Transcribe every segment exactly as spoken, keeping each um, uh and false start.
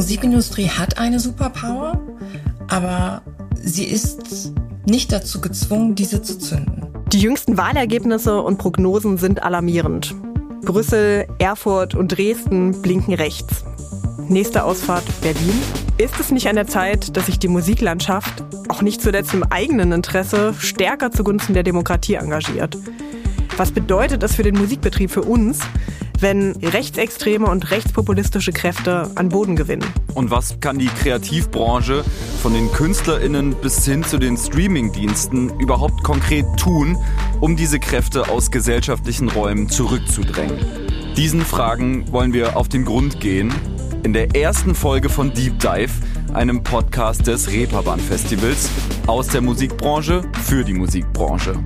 Musikindustrie hat eine Superpower, aber sie ist nicht dazu gezwungen, diese zu zünden. Die jüngsten Wahlergebnisse und Prognosen sind alarmierend. Brüssel, Erfurt und Dresden blinken rechts. Nächste Ausfahrt Berlin. Ist es nicht an der Zeit, dass sich die Musiklandschaft, auch nicht zuletzt im eigenen Interesse, stärker zugunsten der Demokratie engagiert? Was bedeutet das für den Musikbetrieb für uns, wenn rechtsextreme und rechtspopulistische Kräfte an Boden gewinnen? Und was kann die Kreativbranche von den KünstlerInnen bis hin zu den Streamingdiensten überhaupt konkret tun, um diese Kräfte aus gesellschaftlichen Räumen zurückzudrängen? Diesen Fragen wollen wir auf den Grund gehen in der ersten Folge von Deep Dive, einem Podcast des Reeperbahn Festivals aus der Musikbranche für die Musikbranche.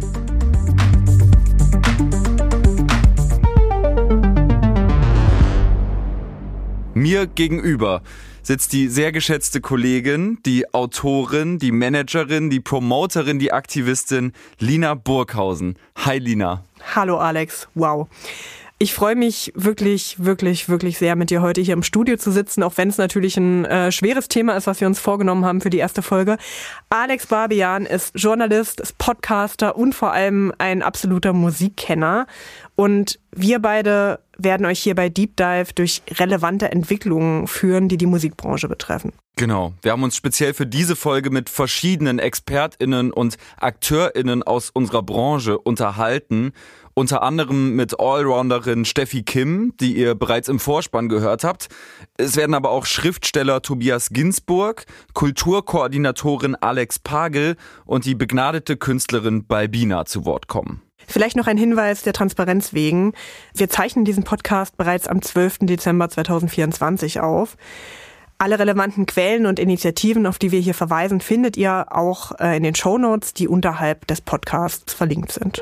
Mir gegenüber sitzt die sehr geschätzte Kollegin, die Autorin, die Managerin, die Promoterin, die Aktivistin Lina Burghausen. Hi Lina. Hallo Alex, wow. Ich freue mich wirklich, wirklich, wirklich sehr, mit dir heute hier im Studio zu sitzen, auch wenn es natürlich ein äh, schweres Thema ist, was wir uns vorgenommen haben für die erste Folge. Alex Barbian ist Journalist, ist Podcaster und vor allem ein absoluter Musikkenner. Und wir beide werden euch hier bei Deep Dive durch relevante Entwicklungen führen, die die Musikbranche betreffen. Genau. Wir haben uns speziell für diese Folge mit verschiedenen ExpertInnen und AkteurInnen aus unserer Branche unterhalten. Unter anderem mit Allrounderin Steffi Kim, die ihr bereits im Vorspann gehört habt. Es werden aber auch Schriftsteller Tobias Ginsburg, Kulturkoordinatorin Alex Pagel und die begnadete Künstlerin Balbina zu Wort kommen. Vielleicht noch ein Hinweis der Transparenz wegen. Wir zeichnen diesen Podcast bereits am zwölften Dezember zweitausendvierundzwanzig auf. Alle relevanten Quellen und Initiativen, auf die wir hier verweisen, findet ihr auch in den Shownotes, die unterhalb des Podcasts verlinkt sind.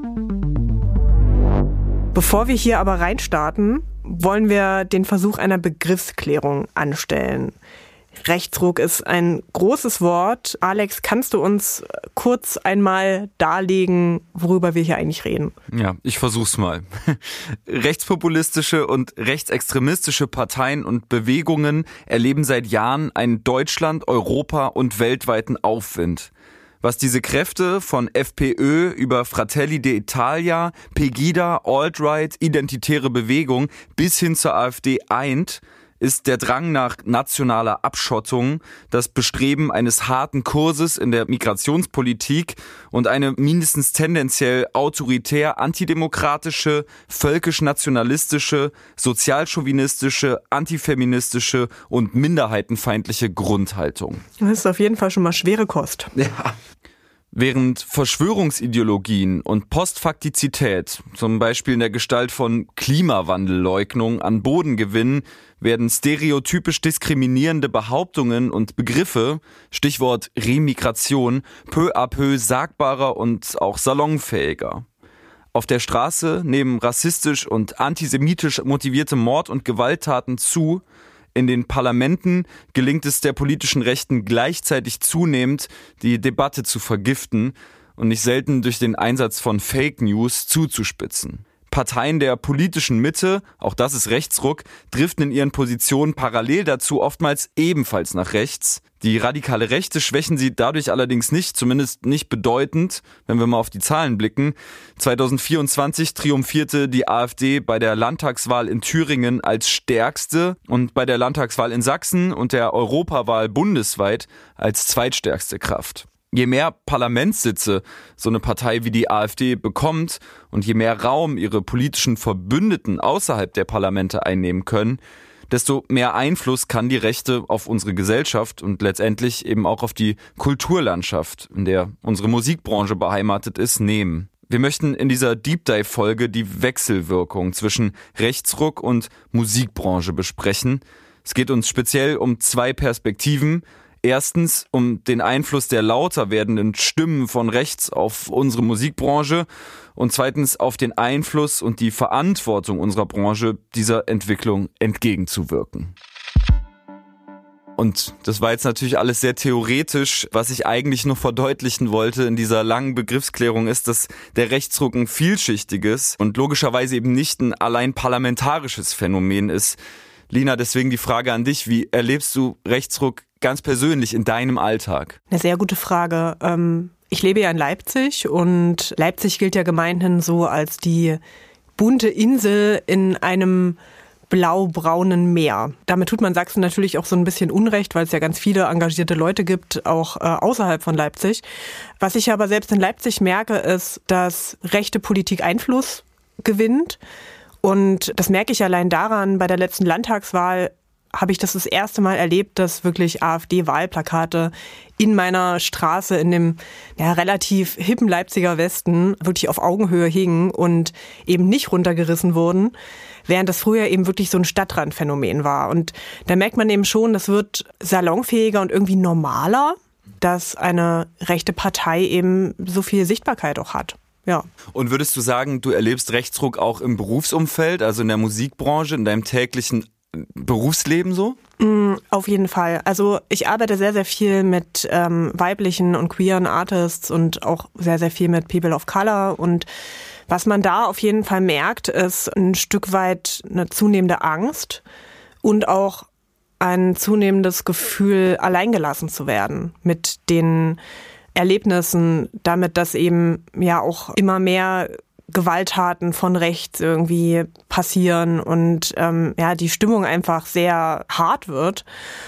Bevor wir hier aber reinstarten, wollen wir den Versuch einer Begriffsklärung anstellen. Rechtsruck ist ein großes Wort. Alex, kannst du uns kurz einmal darlegen, worüber wir hier eigentlich reden? Ja, ich versuch's mal. Rechtspopulistische und rechtsextremistische Parteien und Bewegungen erleben seit Jahren einen Deutschland-, Europa- und weltweiten Aufwind. Was diese Kräfte von FPÖ über Fratelli d'Italia, Pegida, Alt-Right, identitäre Bewegung bis hin zur AfD eint, ist der Drang nach nationaler Abschottung, das Bestreben eines harten Kurses in der Migrationspolitik und eine mindestens tendenziell autoritär, antidemokratische, völkisch-nationalistische, sozialchauvinistische, antifeministische und minderheitenfeindliche Grundhaltung. Das ist auf jeden Fall schon mal schwere Kost. Ja. Während Verschwörungsideologien und Postfaktizität, zum Beispiel in der Gestalt von Klimawandelleugnung, an Boden gewinnen, werden stereotypisch diskriminierende Behauptungen und Begriffe, Stichwort Remigration, peu à peu sagbarer und auch salonfähiger. Auf der Straße nehmen rassistisch und antisemitisch motivierte Mord- und Gewalttaten zu. In den Parlamenten gelingt es der politischen Rechten gleichzeitig zunehmend, die Debatte zu vergiften und nicht selten durch den Einsatz von Fake News zuzuspitzen. Parteien der politischen Mitte, auch das ist Rechtsruck, driften in ihren Positionen parallel dazu oftmals ebenfalls nach rechts. Die radikale Rechte schwächen sie dadurch allerdings nicht, zumindest nicht bedeutend, wenn wir mal auf die Zahlen blicken. zweitausendvierundzwanzig triumphierte die AfD bei der Landtagswahl in Thüringen als stärkste und bei der Landtagswahl in Sachsen und der Europawahl bundesweit als zweitstärkste Kraft. Je mehr Parlamentssitze so eine Partei wie die AfD bekommt und je mehr Raum ihre politischen Verbündeten außerhalb der Parlamente einnehmen können, desto mehr Einfluss kann die Rechte auf unsere Gesellschaft und letztendlich eben auch auf die Kulturlandschaft, in der unsere Musikbranche beheimatet ist, nehmen. Wir möchten in dieser Deep Dive Folge die Wechselwirkung zwischen Rechtsruck und Musikbranche besprechen. Es geht uns speziell um zwei Perspektiven. Erstens um den Einfluss der lauter werdenden Stimmen von rechts auf unsere Musikbranche und zweitens auf den Einfluss und die Verantwortung unserer Branche, dieser Entwicklung entgegenzuwirken. Und das war jetzt natürlich alles sehr theoretisch. Was ich eigentlich nur verdeutlichen wollte in dieser langen Begriffsklärung ist, dass der Rechtsruck ein vielschichtiges und logischerweise eben nicht ein allein parlamentarisches Phänomen ist. Lina, deswegen die Frage an dich, wie erlebst du Rechtsruck ganz persönlich in deinem Alltag? Eine sehr gute Frage. Ich lebe ja in Leipzig und Leipzig gilt ja gemeinhin so als die bunte Insel in einem blau-braunen Meer. Damit tut man Sachsen natürlich auch so ein bisschen Unrecht, weil es ja ganz viele engagierte Leute gibt, auch äh, außerhalb von Leipzig. Was ich aber selbst in Leipzig merke, ist, dass rechte Politik Einfluss gewinnt. Und das merke ich allein daran, bei der letzten Landtagswahl habe ich das das erste Mal erlebt, dass wirklich AfD-Wahlplakate in meiner Straße in dem ja, relativ hippen Leipziger Westen wirklich auf Augenhöhe hingen und eben nicht runtergerissen wurden, während das früher eben wirklich so ein Stadtrandphänomen war. Und da merkt man eben schon, das wird salonfähiger und irgendwie normaler, dass eine rechte Partei eben so viel Sichtbarkeit auch hat. Ja. Und würdest du sagen, du erlebst Rechtsruck auch im Berufsumfeld, also in der Musikbranche, in deinem täglichen Berufsleben so? Auf jeden Fall. Also ich arbeite sehr, sehr viel mit ähm, weiblichen und queeren Artists und auch sehr, sehr viel mit People of Color. Und was man da auf jeden Fall merkt, ist ein Stück weit eine zunehmende Angst und auch ein zunehmendes Gefühl, alleingelassen zu werden mit den Erlebnissen, damit dass eben ja auch immer mehr Gewalttaten von rechts irgendwie passieren und ähm, ja die Stimmung einfach sehr hart wird.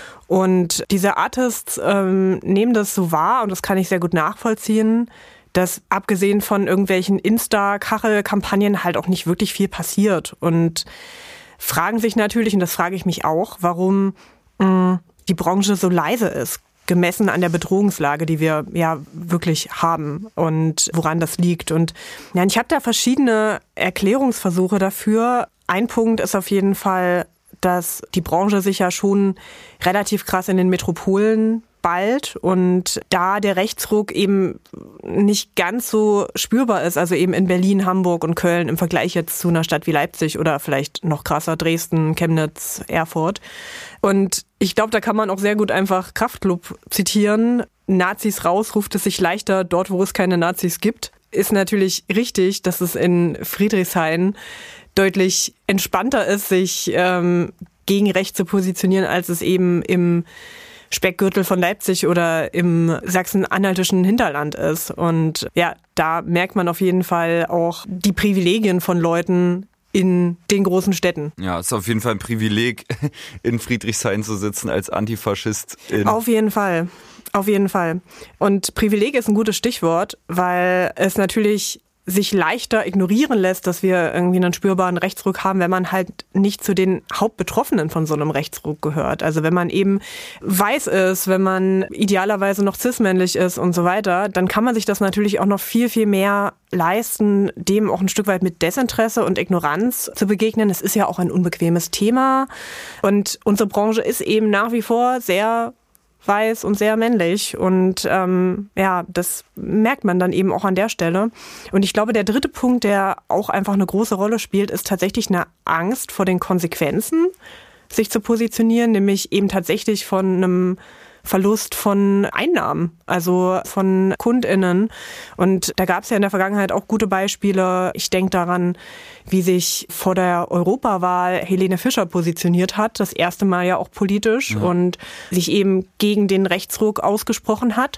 Und diese Artists ähm, nehmen das so wahr und das kann ich sehr gut nachvollziehen, dass abgesehen von irgendwelchen Insta-Kachel-Kampagnen halt auch nicht wirklich viel passiert und fragen sich natürlich, und das frage ich mich auch, warum mh, die Branche so leise ist, gemessen an der Bedrohungslage, die wir ja wirklich haben und woran das liegt. Und ja, ich habe da verschiedene Erklärungsversuche dafür. Ein Punkt ist auf jeden Fall, dass die Branche sich ja schon relativ krass in den Metropolen ballt und da der Rechtsruck eben nicht ganz so spürbar ist, also eben in Berlin, Hamburg und Köln im Vergleich jetzt zu einer Stadt wie Leipzig oder vielleicht noch krasser Dresden, Chemnitz, Erfurt. Und ich glaube, da kann man auch sehr gut einfach Kraftklub zitieren. Nazis raus, ruft es sich leichter dort, wo es keine Nazis gibt. Ist natürlich richtig, dass es in Friedrichshain deutlich entspannter ist, sich ähm, gegen rechts zu positionieren, als es eben im Speckgürtel von Leipzig oder im sachsen-anhaltischen Hinterland ist. Und ja, da merkt man auf jeden Fall auch die Privilegien von Leuten in den großen Städten. Ja, es ist auf jeden Fall ein Privileg, in Friedrichshain zu sitzen als Antifaschist. Auf jeden Fall, auf jeden Fall. Und Privileg ist ein gutes Stichwort, weil es natürlich sich leichter ignorieren lässt, dass wir irgendwie einen spürbaren Rechtsruck haben, wenn man halt nicht zu den Hauptbetroffenen von so einem Rechtsruck gehört. Also wenn man eben weiß ist, wenn man idealerweise noch cis-männlich ist und so weiter, dann kann man sich das natürlich auch noch viel, viel mehr leisten, dem auch ein Stück weit mit Desinteresse und Ignoranz zu begegnen. Es ist ja auch ein unbequemes Thema und unsere Branche ist eben nach wie vor sehr weiß und sehr männlich und ähm, ja, das merkt man dann eben auch an der Stelle. Und ich glaube, der dritte Punkt, der auch einfach eine große Rolle spielt, ist tatsächlich eine Angst vor den Konsequenzen, sich zu positionieren, nämlich eben tatsächlich von einem Verlust von Einnahmen, also von KundInnen. Und da gab es ja in der Vergangenheit auch gute Beispiele. Ich denke daran, wie sich vor der Europawahl Helene Fischer positioniert hat, das erste Mal ja auch politisch ja. und sich eben gegen den Rechtsruck ausgesprochen hat.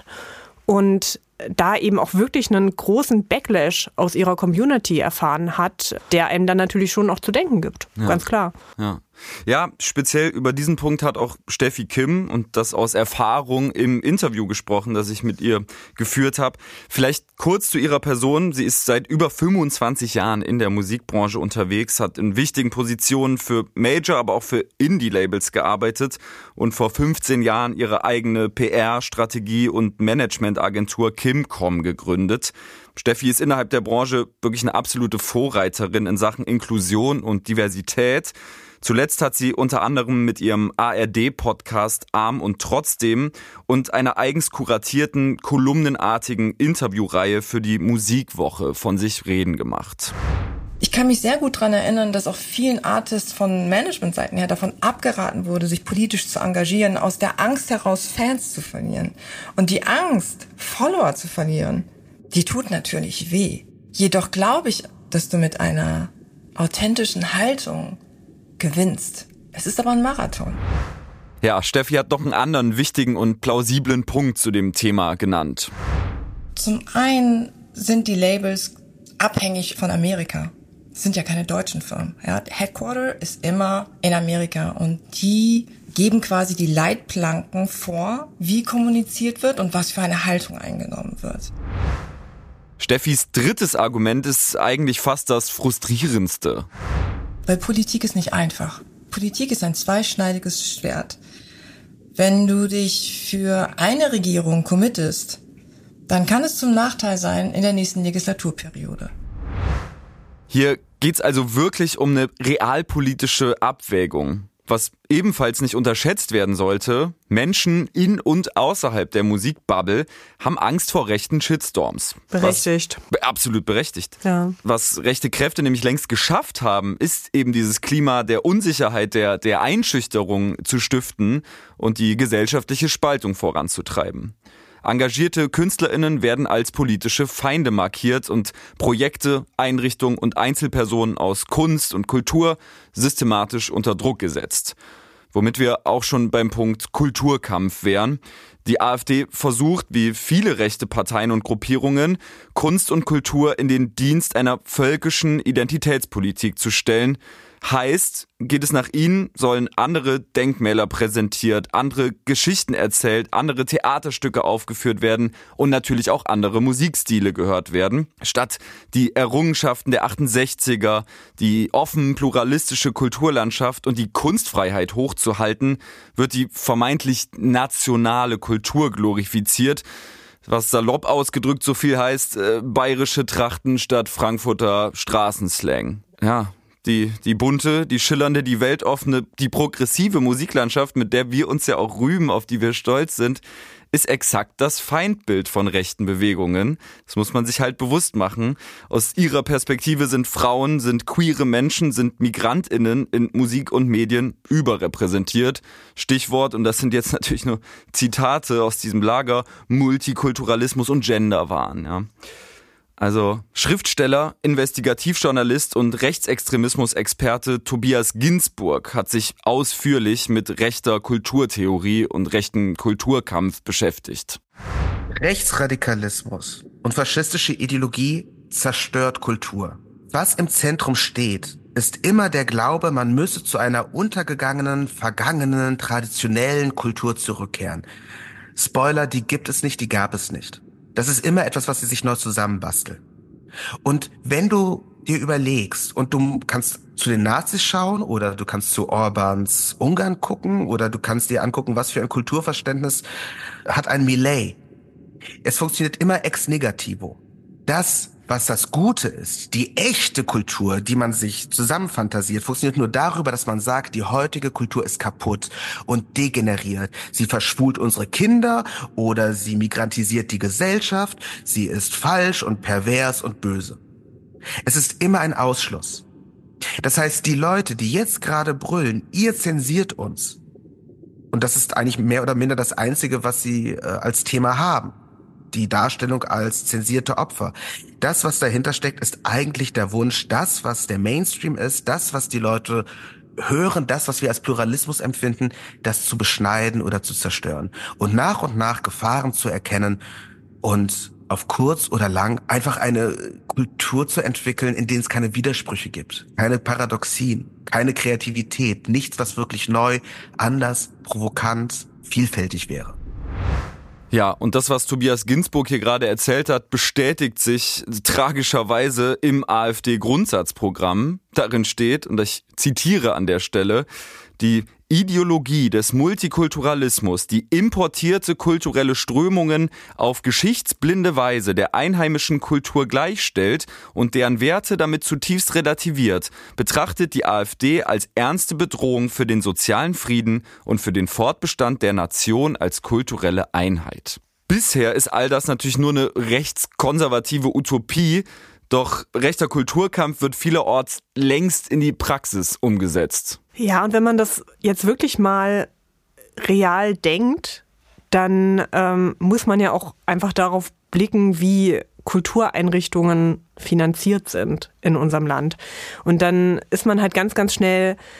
Und da eben auch wirklich einen großen Backlash aus ihrer Community erfahren hat, der einem dann natürlich schon auch zu denken gibt. Ja. Ganz klar. Ja. Ja, speziell über diesen Punkt hat auch Steffi Kim und das aus Erfahrung im Interview gesprochen, das ich mit ihr geführt habe. Vielleicht kurz zu ihrer Person. Sie ist seit über fünfundzwanzig Jahren in der Musikbranche unterwegs, hat in wichtigen Positionen für Major, aber auch für Indie-Labels gearbeitet und vor fünfzehn Jahren ihre eigene P R-Strategie und Managementagentur Kimcom gegründet. Steffi ist innerhalb der Branche wirklich eine absolute Vorreiterin in Sachen Inklusion und Diversität. Zuletzt hat sie unter anderem mit ihrem A R D-Podcast Arm und Trotzdem und einer eigens kuratierten, kolumnenartigen Interviewreihe für die Musikwoche von sich reden gemacht. Ich kann mich sehr gut daran erinnern, dass auch vielen Artists von Managementseiten her davon abgeraten wurde, sich politisch zu engagieren, aus der Angst heraus Fans zu verlieren. Und die Angst, Follower zu verlieren, die tut natürlich weh. Jedoch glaube ich, dass du mit einer authentischen Haltung gewinnst Es ist aber ein Marathon. Ja, Steffi hat noch einen anderen wichtigen und plausiblen Punkt zu dem Thema genannt. Zum einen sind die Labels abhängig von Amerika. Es sind ja keine deutschen Firmen. Ja, Headquarter ist immer in Amerika und die geben quasi die Leitplanken vor, wie kommuniziert wird und was für eine Haltung eingenommen wird. Steffis drittes Argument ist eigentlich fast das frustrierendste. Weil Politik ist nicht einfach. Politik ist ein zweischneidiges Schwert. Wenn du dich für eine Regierung committest, dann kann es zum Nachteil sein in der nächsten Legislaturperiode. Hier geht's also wirklich um eine realpolitische Abwägung. Was ebenfalls nicht unterschätzt werden sollte, Menschen in und außerhalb der Musikbubble haben Angst vor rechten Shitstorms. Berechtigt. Was, absolut berechtigt. Ja. Was rechte Kräfte nämlich längst geschafft haben, ist eben dieses Klima der Unsicherheit, der, der Einschüchterung zu stiften und die gesellschaftliche Spaltung voranzutreiben. Engagierte KünstlerInnen werden als politische Feinde markiert und Projekte, Einrichtungen und Einzelpersonen aus Kunst und Kultur systematisch unter Druck gesetzt. Womit wir auch schon beim Punkt Kulturkampf wären. Die AfD versucht, wie viele rechte Parteien und Gruppierungen, Kunst und Kultur in den Dienst einer völkischen Identitätspolitik zu stellen. Heißt, geht es nach ihnen, sollen andere Denkmäler präsentiert, andere Geschichten erzählt, andere Theaterstücke aufgeführt werden und natürlich auch andere Musikstile gehört werden. Statt die Errungenschaften der achtundsechziger, die offen pluralistische Kulturlandschaft und die Kunstfreiheit hochzuhalten, wird die vermeintlich nationale Kultur glorifiziert. Was salopp ausgedrückt so viel heißt, äh, bayerische Trachten statt Frankfurter Straßenslang. Ja. Die, die bunte, die schillernde, die weltoffene, die progressive Musiklandschaft, mit der wir uns ja auch rühmen, auf die wir stolz sind, ist exakt das Feindbild von rechten Bewegungen. Das muss man sich halt bewusst machen. Aus ihrer Perspektive sind Frauen, sind queere Menschen, sind MigrantInnen in Musik und Medien überrepräsentiert. Stichwort, und das sind jetzt natürlich nur Zitate aus diesem Lager, Multikulturalismus und Genderwahn, ja. Also Schriftsteller, Investigativjournalist und Rechtsextremismus-Experte Tobias Ginsburg hat sich ausführlich mit rechter Kulturtheorie und rechten Kulturkampf beschäftigt. Rechtsradikalismus und faschistische Ideologie zerstört Kultur. Was im Zentrum steht, ist immer der Glaube, man müsse zu einer untergegangenen, vergangenen, traditionellen Kultur zurückkehren. Spoiler, die gibt es nicht, die gab es nicht. Das ist immer etwas, was sie sich neu zusammenbasteln. Und wenn du dir überlegst, und du kannst zu den Nazis schauen oder du kannst zu Orbáns Ungarn gucken oder du kannst dir angucken, was für ein Kulturverständnis hat ein Millet. Es funktioniert immer ex negativo. Das, was das Gute ist, die echte Kultur, die man sich zusammenfantasiert, funktioniert nur darüber, dass man sagt, die heutige Kultur ist kaputt und degeneriert. Sie verschwult unsere Kinder oder sie migrantisiert die Gesellschaft. Sie ist falsch und pervers und böse. Es ist immer ein Ausschluss. Das heißt, die Leute, die jetzt gerade brüllen, ihr zensiert uns. Und das ist eigentlich mehr oder minder das Einzige, was sie äh, als Thema haben. Die Darstellung als zensierte Opfer. Das, was dahinter steckt, ist eigentlich der Wunsch, das, was der Mainstream ist, das, was die Leute hören, das, was wir als Pluralismus empfinden, das zu beschneiden oder zu zerstören. Und nach und nach Gefahren zu erkennen und auf kurz oder lang einfach eine Kultur zu entwickeln, in denen es keine Widersprüche gibt, keine Paradoxien, keine Kreativität, nichts, was wirklich neu, anders, provokant, vielfältig wäre. Ja, und das, was Tobias Ginsburg hier gerade erzählt hat, bestätigt sich tragischerweise im AfD-Grundsatzprogramm. Darin steht, und ich zitiere an der Stelle, die Ideologie des Multikulturalismus, die importierte kulturelle Strömungen auf geschichtsblinde Weise der einheimischen Kultur gleichstellt und deren Werte damit zutiefst relativiert, betrachtet die AfD als ernste Bedrohung für den sozialen Frieden und für den Fortbestand der Nation als kulturelle Einheit. Bisher ist all das natürlich nur eine rechtskonservative Utopie, doch rechter Kulturkampf wird vielerorts längst in die Praxis umgesetzt. Ja, und wenn man das jetzt wirklich mal real denkt, dann ähm, muss man ja auch einfach darauf blicken, wie Kultureinrichtungen finanziert sind in unserem Land. Und dann ist man halt ganz, ganz schnell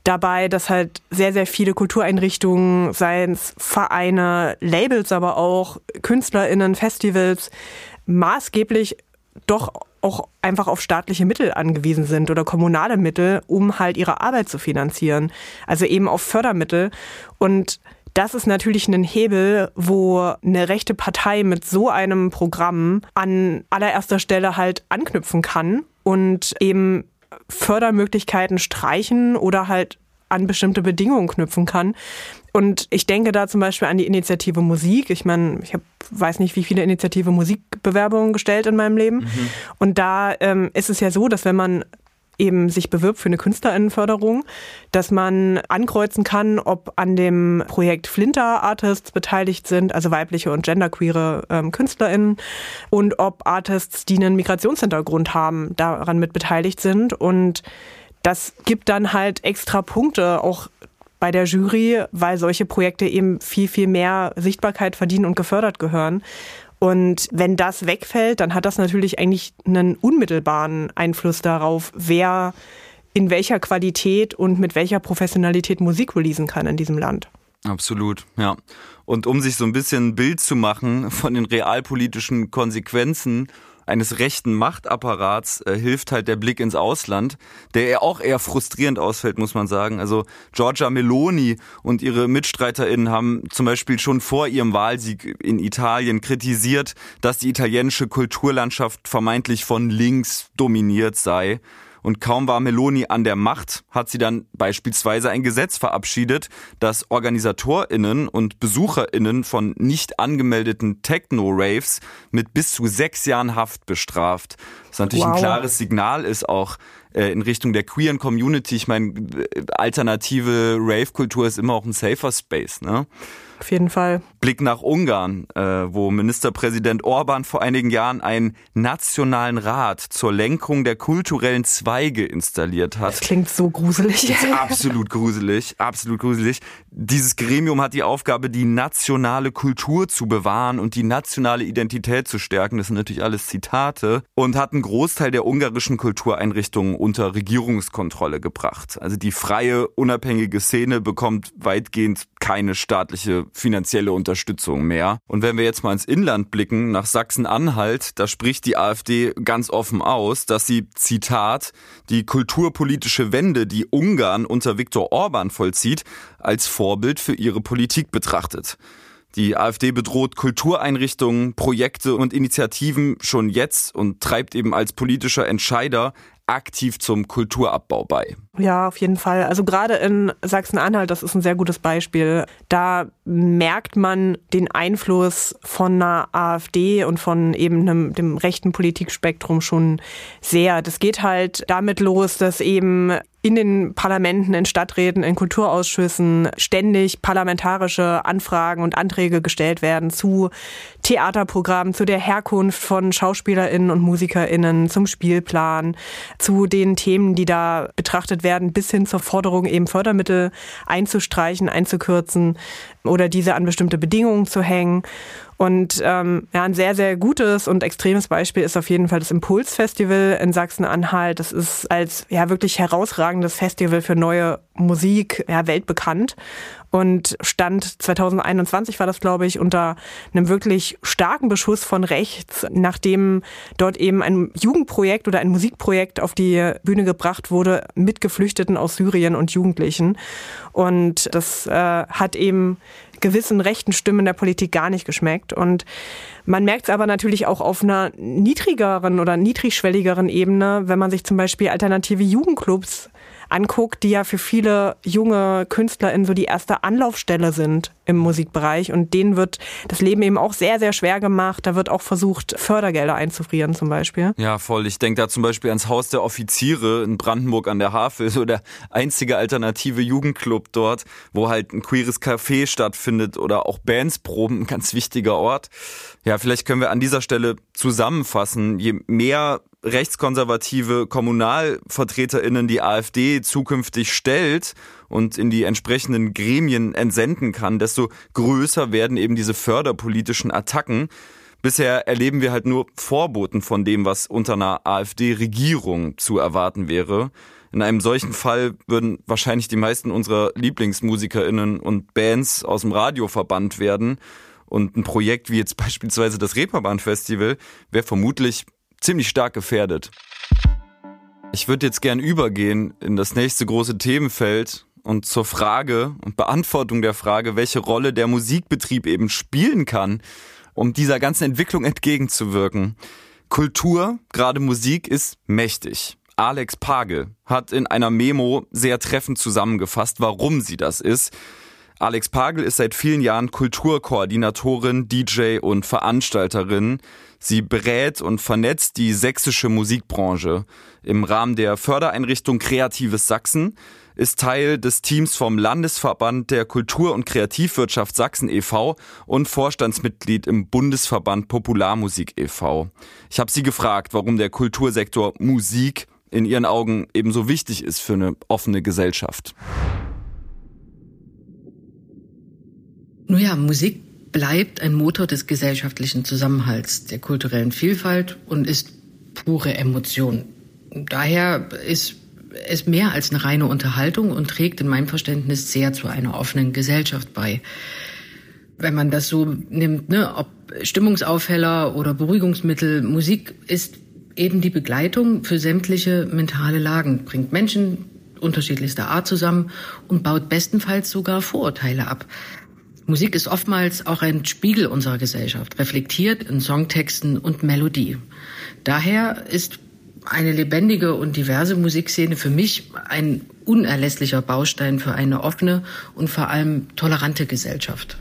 dabei, dass halt sehr, sehr viele Kultureinrichtungen, seien es Vereine, Labels, aber auch KünstlerInnen, Festivals, maßgeblich doch auch einfach auf staatliche Mittel angewiesen sind oder kommunale Mittel, um halt ihre Arbeit zu finanzieren. Also eben auf Fördermittel. Und das ist natürlich ein Hebel, wo eine rechte Partei mit so einem Programm an allererster Stelle halt anknüpfen kann und eben Fördermöglichkeiten streichen oder halt an bestimmte Bedingungen knüpfen kann. Und ich denke da zum Beispiel an die Initiative Musik. Ich meine, ich hab, weiß nicht, wie viele Initiative Musikbewerbungen gestellt in meinem Leben. Mhm. Und da ähm, ist es ja so, dass wenn man eben sich bewirbt für eine KünstlerInnenförderung, dass man ankreuzen kann, ob an dem Projekt Flinter Artists beteiligt sind, also weibliche und genderqueere ähm, KünstlerInnen, und ob Artists, die einen Migrationshintergrund haben, daran mit beteiligt sind. Und das gibt dann halt extra Punkte auch bei der Jury, weil solche Projekte eben viel, viel mehr Sichtbarkeit verdienen und gefördert gehören. Und wenn das wegfällt, dann hat das natürlich eigentlich einen unmittelbaren Einfluss darauf, wer in welcher Qualität und mit welcher Professionalität Musik releasen kann in diesem Land. Absolut, ja. Und um sich so ein bisschen ein Bild zu machen von den realpolitischen Konsequenzen eines rechten Machtapparats, äh, hilft halt der Blick ins Ausland, der ja auch eher frustrierend ausfällt, muss man sagen. Also Giorgia Meloni und ihre MitstreiterInnen haben zum Beispiel schon vor ihrem Wahlsieg in Italien kritisiert, dass die italienische Kulturlandschaft vermeintlich von links dominiert sei. Und kaum war Meloni an der Macht, hat sie dann beispielsweise ein Gesetz verabschiedet, das OrganisatorInnen und BesucherInnen von nicht angemeldeten Techno-Raves mit bis zu sechs Jahren Haft bestraft. Was natürlich wow. ein klares Signal ist auch äh, in Richtung der queeren Community. Ich meine, alternative Rave-Kultur ist immer auch ein safer Space, ne? Auf jeden Fall. Blick nach Ungarn, äh, wo Ministerpräsident Orban vor einigen Jahren einen nationalen Rat zur Lenkung der kulturellen Zweige installiert hat. Das klingt so gruselig. Das ist absolut gruselig, absolut gruselig. Dieses Gremium hat die Aufgabe, die nationale Kultur zu bewahren und die nationale Identität zu stärken. Das sind natürlich alles Zitate. Und hat einen Großteil der ungarischen Kultureinrichtungen unter Regierungskontrolle gebracht. Also die freie, unabhängige Szene bekommt weitgehend keine staatliche finanzielle Unterstützung mehr. Und wenn wir jetzt mal ins Inland blicken, nach Sachsen-Anhalt, da spricht die AfD ganz offen aus, dass sie, Zitat, die kulturpolitische Wende, die Ungarn unter Viktor Orban vollzieht, als Vorbild für ihre Politik betrachtet. Die AfD bedroht Kultureinrichtungen, Projekte und Initiativen schon jetzt und treibt eben als politischer Entscheider aktiv zum Kulturabbau bei. Ja, auf jeden Fall. Also gerade in Sachsen-Anhalt, das ist ein sehr gutes Beispiel. Da merkt man den Einfluss von einer AfD und von eben einem, dem rechten Politikspektrum schon sehr. Das geht halt damit los, dass eben in den Parlamenten, in Stadträten, in Kulturausschüssen ständig parlamentarische Anfragen und Anträge gestellt werden zu Theaterprogrammen, zu der Herkunft von SchauspielerInnen und MusikerInnen, zum Spielplan, zu den Themen, die da betrachtet werden, bis hin zur Forderung, eben Fördermittel einzustreichen, einzukürzen oder diese an bestimmte Bedingungen zu hängen. Und ähm, ja, ein sehr, sehr gutes und extremes Beispiel ist auf jeden Fall das Impuls-Festival in Sachsen-Anhalt. Das ist als ja wirklich herausragendes Festival für neue Musik ja, weltbekannt. Und Stand zwanzig einundzwanzig war das, glaube ich, unter einem wirklich starken Beschuss von rechts, nachdem dort eben ein Jugendprojekt oder ein Musikprojekt auf die Bühne gebracht wurde mit Geflüchteten aus Syrien und Jugendlichen. Und das äh, hat eben gewissen rechten Stimmen der Politik gar nicht geschmeckt. Und man merkt es aber natürlich auch auf einer niedrigeren oder niedrigschwelligeren Ebene, wenn man sich zum Beispiel alternative Jugendclubs anguckt, die ja für viele junge KünstlerInnen so die erste Anlaufstelle sind im Musikbereich. Und denen wird das Leben eben auch sehr, sehr schwer gemacht. Da wird auch versucht, Fördergelder einzufrieren zum Beispiel. Ja, voll. Ich denke da zum Beispiel ans Haus der Offiziere in Brandenburg an der Havel, so der einzige alternative Jugendclub dort, wo halt ein queeres Café stattfindet oder auch Bands proben, ein ganz wichtiger Ort. Ja, vielleicht können wir an dieser Stelle zusammenfassen, je mehr rechtskonservative KommunalvertreterInnen die AfD zukünftig stellt und in die entsprechenden Gremien entsenden kann, desto größer werden eben diese förderpolitischen Attacken. Bisher erleben wir halt nur Vorboten von dem, was unter einer AfD-Regierung zu erwarten wäre. In einem solchen Fall würden wahrscheinlich die meisten unserer LieblingsmusikerInnen und Bands aus dem Radio verbannt werden. Und ein Projekt wie jetzt beispielsweise das Reeperbahn-Festival wäre vermutlich ziemlich stark gefährdet. Ich würde jetzt gern übergehen in das nächste große Themenfeld und zur Frage und Beantwortung der Frage, welche Rolle der Musikbetrieb eben spielen kann, um dieser ganzen Entwicklung entgegenzuwirken. Kultur, gerade Musik, ist mächtig. Alex Pagel hat in einer Memo sehr treffend zusammengefasst, warum sie das ist. Alex Pagel ist seit vielen Jahren Kulturkoordinatorin, D J und Veranstalterin. Sie berät und vernetzt die sächsische Musikbranche. Im Rahmen der Fördereinrichtung Kreatives Sachsen ist Teil des Teams vom Landesverband der Kultur- und Kreativwirtschaft Sachsen e V und Vorstandsmitglied im Bundesverband Popularmusik e V Ich habe sie gefragt, warum der Kultursektor Musik in ihren Augen ebenso wichtig ist für eine offene Gesellschaft. Nun ja, Musik bleibt ein Motor des gesellschaftlichen Zusammenhalts, der kulturellen Vielfalt und ist pure Emotion. Daher ist es mehr als eine reine Unterhaltung und trägt in meinem Verständnis sehr zu einer offenen Gesellschaft bei. Wenn man das so nimmt, ne, ob Stimmungsaufheller oder Beruhigungsmittel, Musik ist eben die Begleitung für sämtliche mentale Lagen, bringt Menschen unterschiedlichster Art zusammen und baut bestenfalls sogar Vorurteile ab. Musik ist oftmals auch ein Spiegel unserer Gesellschaft, reflektiert in Songtexten und Melodie. Daher ist eine lebendige und diverse Musikszene für mich ein unerlässlicher Baustein für eine offene und vor allem tolerante Gesellschaft.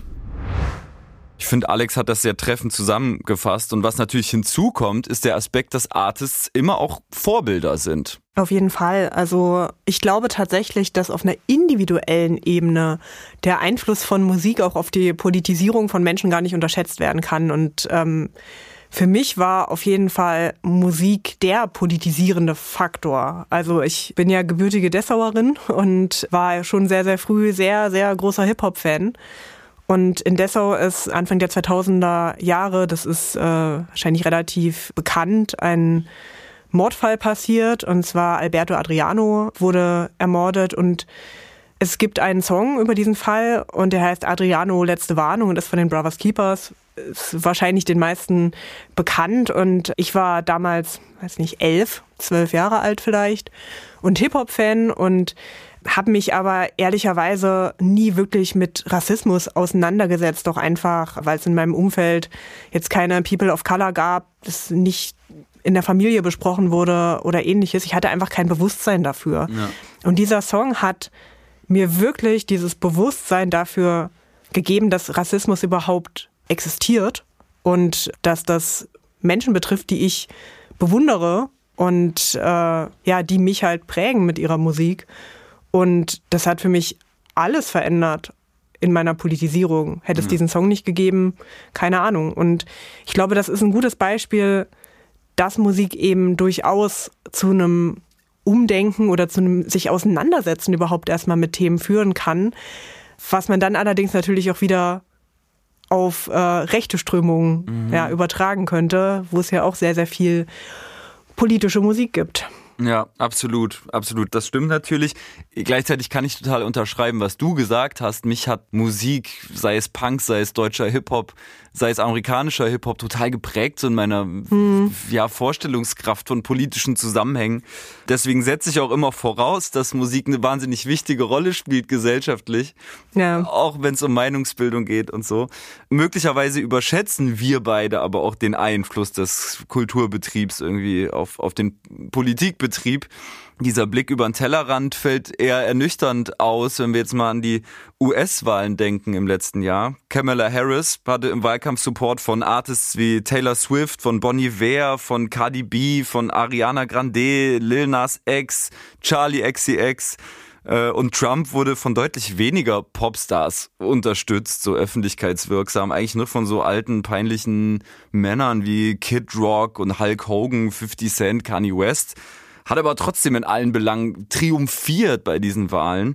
Ich finde, Alex hat das sehr treffend zusammengefasst. Und was natürlich hinzukommt, ist der Aspekt, dass Artists immer auch Vorbilder sind. Auf jeden Fall. Also ich glaube tatsächlich, dass auf einer individuellen Ebene der Einfluss von Musik auch auf die Politisierung von Menschen gar nicht unterschätzt werden kann. Und ähm, für mich war auf jeden Fall Musik der politisierende Faktor. Also ich bin ja gebürtige Dessauerin und war schon sehr, sehr früh sehr, sehr großer Hip-Hop-Fan. Und in Dessau ist Anfang der zweitausender Jahre, das ist äh, wahrscheinlich relativ bekannt, ein Mordfall passiert. Und zwar Alberto Adriano wurde ermordet. Und es gibt einen Song über diesen Fall und der heißt Adriano, letzte Warnung und ist von den Brothers Keepers. Ist wahrscheinlich den meisten bekannt. Und ich war damals, weiß nicht, elf, zwölf Jahre alt vielleicht und Hip-Hop-Fan und habe mich aber ehrlicherweise nie wirklich mit Rassismus auseinandergesetzt, doch einfach, weil es in meinem Umfeld jetzt keine People of Color gab, das nicht in der Familie besprochen wurde oder ähnliches. Ich hatte einfach kein Bewusstsein dafür. Ja. Und dieser Song hat mir wirklich dieses Bewusstsein dafür gegeben, dass Rassismus überhaupt existiert und dass das Menschen betrifft, die ich bewundere und äh, ja, die mich halt prägen mit ihrer Musik. Und das hat für mich alles verändert in meiner Politisierung. Hätte es diesen Song nicht gegeben, keine Ahnung. Und ich glaube, das ist ein gutes Beispiel, dass Musik eben durchaus zu einem Umdenken oder zu einem sich auseinandersetzen überhaupt erstmal mit Themen führen kann. Was man dann allerdings natürlich auch wieder auf äh, rechte Strömungen mhm. ja, übertragen könnte, wo es ja auch sehr, sehr viel politische Musik gibt. Ja, absolut, absolut. Das stimmt natürlich. Gleichzeitig kann ich total unterschreiben, was du gesagt hast. Mich hat Musik, sei es Punk, sei es deutscher Hip-Hop, sei es amerikanischer Hip-Hop, total geprägt so in meiner hm. ja, Vorstellungskraft von politischen Zusammenhängen. Deswegen setze ich auch immer voraus, dass Musik eine wahnsinnig wichtige Rolle spielt gesellschaftlich. Ja. Auch wenn es um Meinungsbildung geht und so. Möglicherweise überschätzen wir beide aber auch den Einfluss des Kulturbetriebs irgendwie auf, auf den Politikbetrieb. Dieser Blick über den Tellerrand fällt eher ernüchternd aus, wenn wir jetzt mal an die U S-Wahlen denken im letzten Jahr. Kamala Harris hatte im Wahlkampf Support von Artists wie Taylor Swift, von Bon Iver, von Cardi B, von Ariana Grande, Lil Nas X, Charli X C X. Und Trump wurde von deutlich weniger Popstars unterstützt, so öffentlichkeitswirksam. Eigentlich nur von so alten, peinlichen Männern wie Kid Rock und Hulk Hogan, fifty Cent, Kanye West. Hat aber trotzdem in allen Belangen triumphiert bei diesen Wahlen.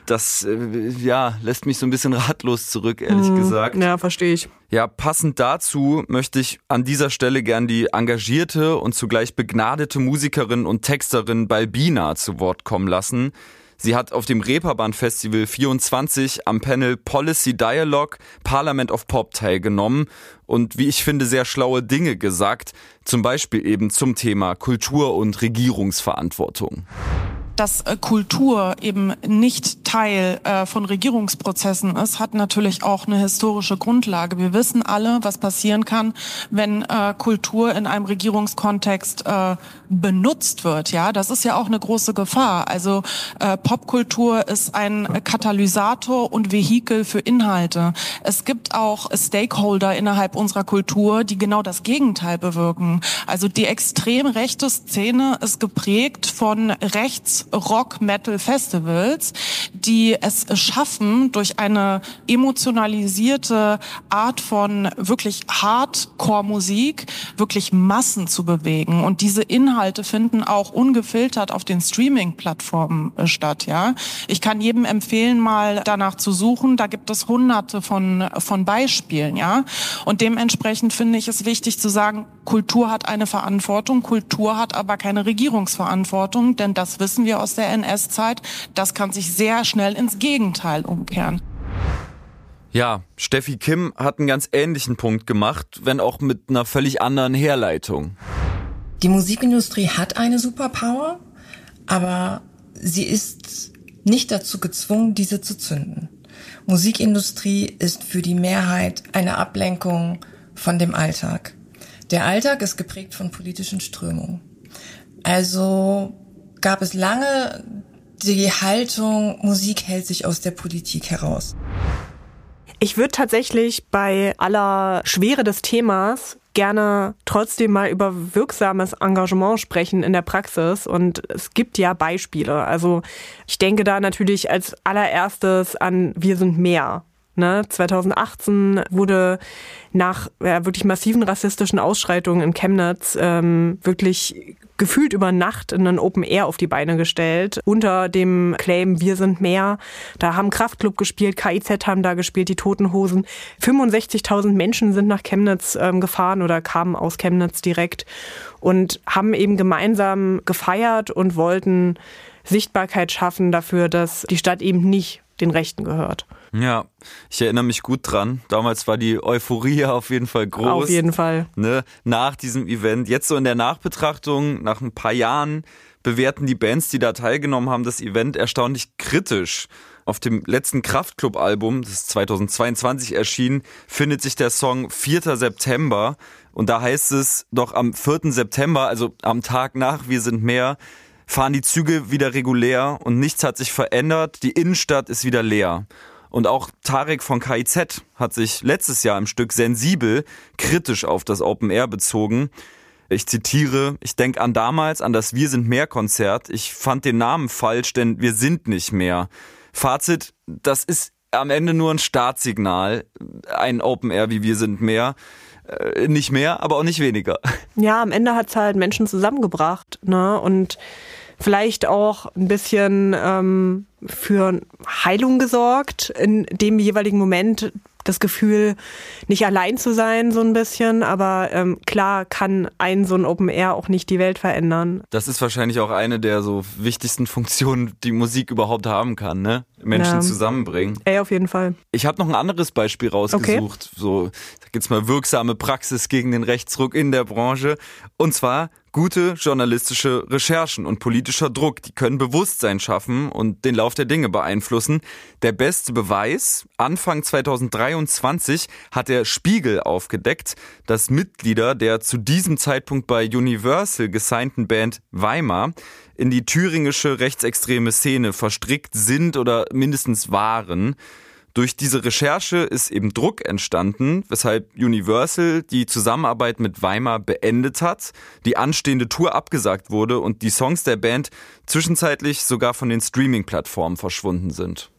das äh, ja, lässt mich so ein bisschen ratlos zurück, ehrlich hm, gesagt. Ja, verstehe ich. Ja, passend dazu möchte ich an dieser Stelle gern die engagierte und zugleich begnadete Musikerin und Texterin Balbina zu Wort kommen lassen. Sie hat auf dem Reeperbahn Festival vierundzwanzig am Panel Policy Dialogue Parliament of Pop teilgenommen und, wie ich finde, sehr schlaue Dinge gesagt, zum Beispiel eben zum Thema Kultur und Regierungsverantwortung. Dass äh, Kultur eben nicht Teil äh, von Regierungsprozessen ist, hat natürlich auch eine historische Grundlage. Wir wissen alle, was passieren kann, wenn äh, Kultur in einem Regierungskontext äh, benutzt wird. Ja, das ist ja auch eine große Gefahr. Also äh, Popkultur ist ein Katalysator und Vehikel für Inhalte. Es gibt auch Stakeholder innerhalb unserer Kultur, die genau das Gegenteil bewirken. Also die extrem rechte Szene ist geprägt von rechts Rock-Metal-Festivals, die es schaffen, durch eine emotionalisierte Art von wirklich Hardcore-Musik wirklich Massen zu bewegen. Und diese Inhalte finden auch ungefiltert auf den Streaming-Plattformen statt. Ja, ich kann jedem empfehlen, mal danach zu suchen. Da gibt es hunderte von, von Beispielen. Ja, und dementsprechend finde ich es wichtig zu sagen, Kultur hat eine Verantwortung, Kultur hat aber keine Regierungsverantwortung, denn das wissen wir aus der N S-Zeit, das kann sich sehr schnell ins Gegenteil umkehren. Ja, Steffi Kim hat einen ganz ähnlichen Punkt gemacht, wenn auch mit einer völlig anderen Herleitung. Die Musikindustrie hat eine Superpower, aber sie ist nicht dazu gezwungen, diese zu zünden. Musikindustrie ist für die Mehrheit eine Ablenkung von dem Alltag. Der Alltag ist geprägt von politischen Strömungen. Also gab es lange die Haltung, Musik hält sich aus der Politik heraus. Ich würde tatsächlich bei aller Schwere des Themas gerne trotzdem mal über wirksames Engagement sprechen in der Praxis. Und es gibt ja Beispiele. Also ich denke da natürlich als allererstes an Wir sind mehr. Ne, zwanzig achtzehn wurde nach ja, wirklich massiven rassistischen Ausschreitungen in Chemnitz ähm, wirklich gefühlt über Nacht einen Open Air auf die Beine gestellt, unter dem Claim Wir sind mehr. Da haben Kraftklub gespielt, K I Z haben da gespielt, die Toten Hosen. fünfundsechzigtausend Menschen sind nach Chemnitz ähm, gefahren oder kamen aus Chemnitz direkt und haben eben gemeinsam gefeiert und wollten Sichtbarkeit schaffen dafür, dass die Stadt eben nicht den Rechten gehört. Ja, ich erinnere mich gut dran. Damals war die Euphorie auf jeden Fall groß. Auf jeden Fall. Ne, nach diesem Event. Jetzt so in der Nachbetrachtung, nach ein paar Jahren, bewerten die Bands, die da teilgenommen haben, das Event erstaunlich kritisch. Auf dem letzten Kraftklub-Album, das zweitausendzweiundzwanzig erschien, findet sich der Song vierter September. Und da heißt es doch am vierten September, also am Tag nach Wir sind mehr, fahren die Züge wieder regulär und nichts hat sich verändert, die Innenstadt ist wieder leer. Und auch Tarek von K I Z hat sich letztes Jahr im Stück Sensibel kritisch auf das Open Air bezogen. Ich zitiere, ich denke an damals, an das Wir sind mehr Konzert. Ich fand den Namen falsch, denn wir sind nicht mehr. Fazit, das ist am Ende nur ein Startsignal, ein Open Air wie Wir sind mehr. Äh, nicht mehr, aber auch nicht weniger. Ja, am Ende hat's halt Menschen zusammengebracht, ne? Und vielleicht auch ein bisschen ähm, für Heilung gesorgt, in dem jeweiligen Moment das Gefühl, nicht allein zu sein, so ein bisschen. Aber ähm, klar kann ein so ein Open Air auch nicht die Welt verändern. Das ist wahrscheinlich auch eine der so wichtigsten Funktionen, die Musik überhaupt haben kann, ne? Menschen ja. zusammenbringen. Ey, auf jeden Fall. Ich habe noch ein anderes Beispiel rausgesucht. Okay. So, da gibt's mal wirksame Praxis gegen den Rechtsruck in der Branche. Und zwar gute journalistische Recherchen und politischer Druck, die können Bewusstsein schaffen und den Lauf der Dinge beeinflussen. Der beste Beweis, Anfang zweitausenddreiundzwanzig hat der Spiegel aufgedeckt, dass Mitglieder der zu diesem Zeitpunkt bei Universal gesignten Band Weimar in die thüringische rechtsextreme Szene verstrickt sind oder mindestens waren. Durch diese Recherche ist eben Druck entstanden, weshalb Universal die Zusammenarbeit mit Weimar beendet hat, die anstehende Tour abgesagt wurde und die Songs der Band zwischenzeitlich sogar von den Streaming-Plattformen verschwunden sind.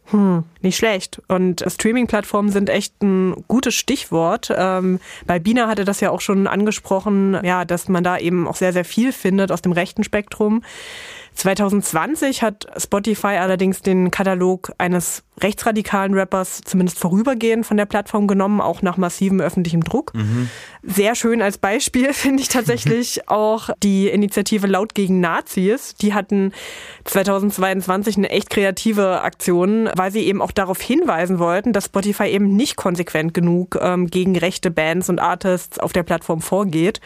Hm, nicht schlecht. Und Streaming-Plattformen sind echt ein gutes Stichwort. Ähm, bei Bina hatte das ja auch schon angesprochen, ja, dass man da eben auch sehr, sehr viel findet aus dem rechten Spektrum. zwanzig zwanzig hat Spotify allerdings den Katalog eines rechtsradikalen Rappers zumindest vorübergehend von der Plattform genommen, auch nach massivem öffentlichem Druck. Mhm. Sehr schön als Beispiel finde ich tatsächlich auch die Initiative Laut gegen Nazis. Die hatten zweitausendzweiundzwanzig eine echt kreative Aktion, weil sie eben auch darauf hinweisen wollten, dass Spotify eben nicht konsequent genug ähm, gegen rechte Bands und Artists auf der Plattform vorgeht.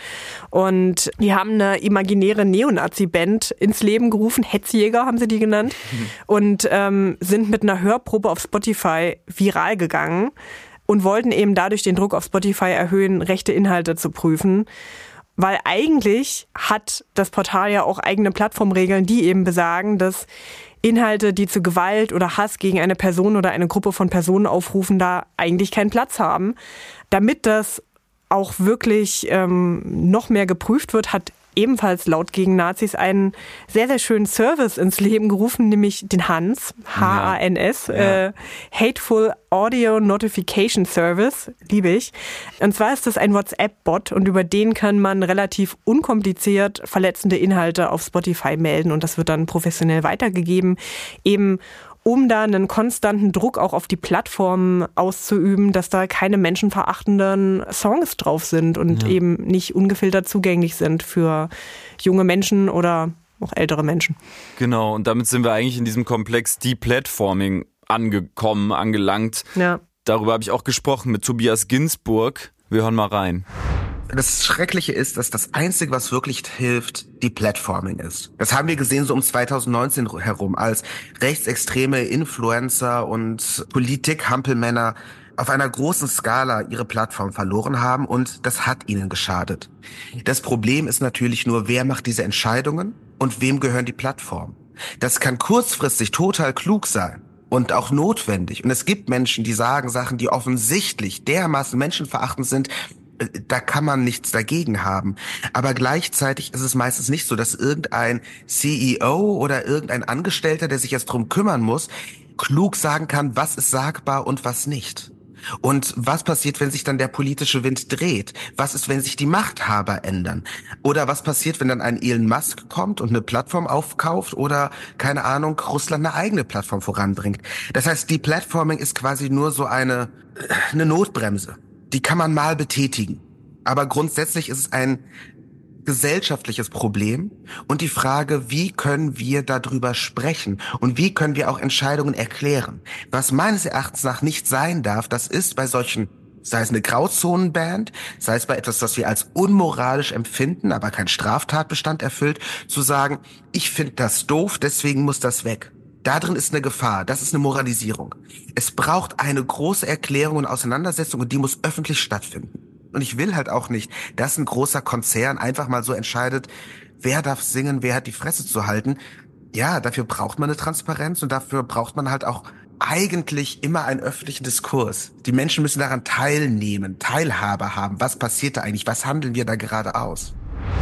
Und die haben eine imaginäre Neonazi-Band ins Leben gerufen, Hetzjäger haben sie die genannt, mhm. und ähm, sind mit einer Hörprobe auf Spotify viral gegangen und wollten eben dadurch den Druck auf Spotify erhöhen, rechte Inhalte zu prüfen. Weil eigentlich hat das Portal ja auch eigene Plattformregeln, die eben besagen, dass Inhalte, die zu Gewalt oder Hass gegen eine Person oder eine Gruppe von Personen aufrufen, da eigentlich keinen Platz haben. Damit das auch wirklich ähm, noch mehr geprüft wird, hat ebenfalls Laut gegen Nazis einen sehr, sehr schönen Service ins Leben gerufen, nämlich den Hans, H A N S, ja. äh, Hateful Audio Notification Service, liebe ich. Und zwar ist das ein WhatsApp-Bot und über den kann man relativ unkompliziert verletzende Inhalte auf Spotify melden und das wird dann professionell weitergegeben, eben um da einen konstanten Druck auch auf die Plattform auszuüben, dass da keine menschenverachtenden Songs drauf sind und ja. eben nicht ungefiltert zugänglich sind für junge Menschen oder auch ältere Menschen. Genau, und damit sind wir eigentlich in diesem Komplex Deplatforming angekommen, angelangt. Ja. Darüber habe ich auch gesprochen mit Tobias Ginsburg. Wir hören mal rein. Das Schreckliche ist, dass das Einzige, was wirklich hilft, Deplatforming ist. Das haben wir gesehen so um zweitausendneunzehn herum, als rechtsextreme Influencer und Politik-Hampelmänner auf einer großen Skala ihre Plattform verloren haben und das hat ihnen geschadet. Das Problem ist natürlich nur, wer macht diese Entscheidungen und wem gehören die Plattformen. Das kann kurzfristig total klug sein und auch notwendig. Und es gibt Menschen, die sagen Sachen, die offensichtlich dermaßen menschenverachtend sind, da kann man nichts dagegen haben. Aber gleichzeitig ist es meistens nicht so, dass irgendein C E O oder irgendein Angestellter, der sich jetzt drum kümmern muss, klug sagen kann, was ist sagbar und was nicht. Und was passiert, wenn sich dann der politische Wind dreht? Was ist, wenn sich die Machthaber ändern? Oder was passiert, wenn dann ein Elon Musk kommt und eine Plattform aufkauft oder, keine Ahnung, Russland eine eigene Plattform voranbringt? Das heißt, Deplatforming ist quasi nur so eine, eine Notbremse. Die kann man mal betätigen. Aber grundsätzlich ist es ein gesellschaftliches Problem und die Frage, wie können wir darüber sprechen und wie können wir auch Entscheidungen erklären. Was meines Erachtens nach nicht sein darf, das ist bei solchen, sei es eine Grauzonenband, sei es bei etwas, was wir als unmoralisch empfinden, aber kein Straftatbestand erfüllt, zu sagen, ich finde das doof, deswegen muss das weg. Da drin ist eine Gefahr, das ist eine Moralisierung. Es braucht eine große Erklärung und Auseinandersetzung und die muss öffentlich stattfinden. Und ich will halt auch nicht, dass ein großer Konzern einfach mal so entscheidet, wer darf singen, wer hat die Fresse zu halten. Ja, dafür braucht man eine Transparenz und dafür braucht man halt auch eigentlich immer einen öffentlichen Diskurs. Die Menschen müssen daran teilnehmen, Teilhabe haben. Was passiert da eigentlich? Was handeln wir da gerade aus?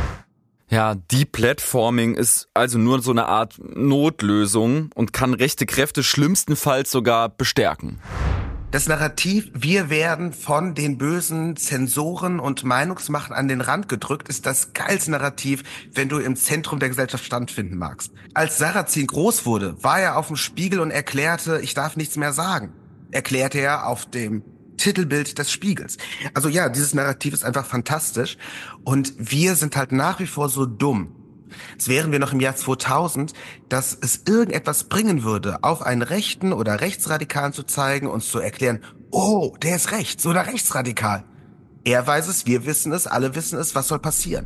Ja, Deplatforming ist also nur so eine Art Notlösung und kann rechte Kräfte schlimmstenfalls sogar bestärken. Das Narrativ, wir werden von den bösen Zensoren und Meinungsmachern an den Rand gedrückt, ist das geilste Narrativ, wenn du im Zentrum der Gesellschaft standfinden magst. Als Sarrazin groß wurde, war er auf dem Spiegel und erklärte, ich darf nichts mehr sagen. Erklärte er auf dem Titelbild des Spiegels. Also ja, dieses Narrativ ist einfach fantastisch und wir sind halt nach wie vor so dumm. Es wären wir noch im Jahr zweitausend, dass es irgendetwas bringen würde, auf einen Rechten oder Rechtsradikalen zu zeigen und zu erklären, oh, der ist rechts oder rechtsradikal. Er weiß es, wir wissen es, alle wissen es, was soll passieren?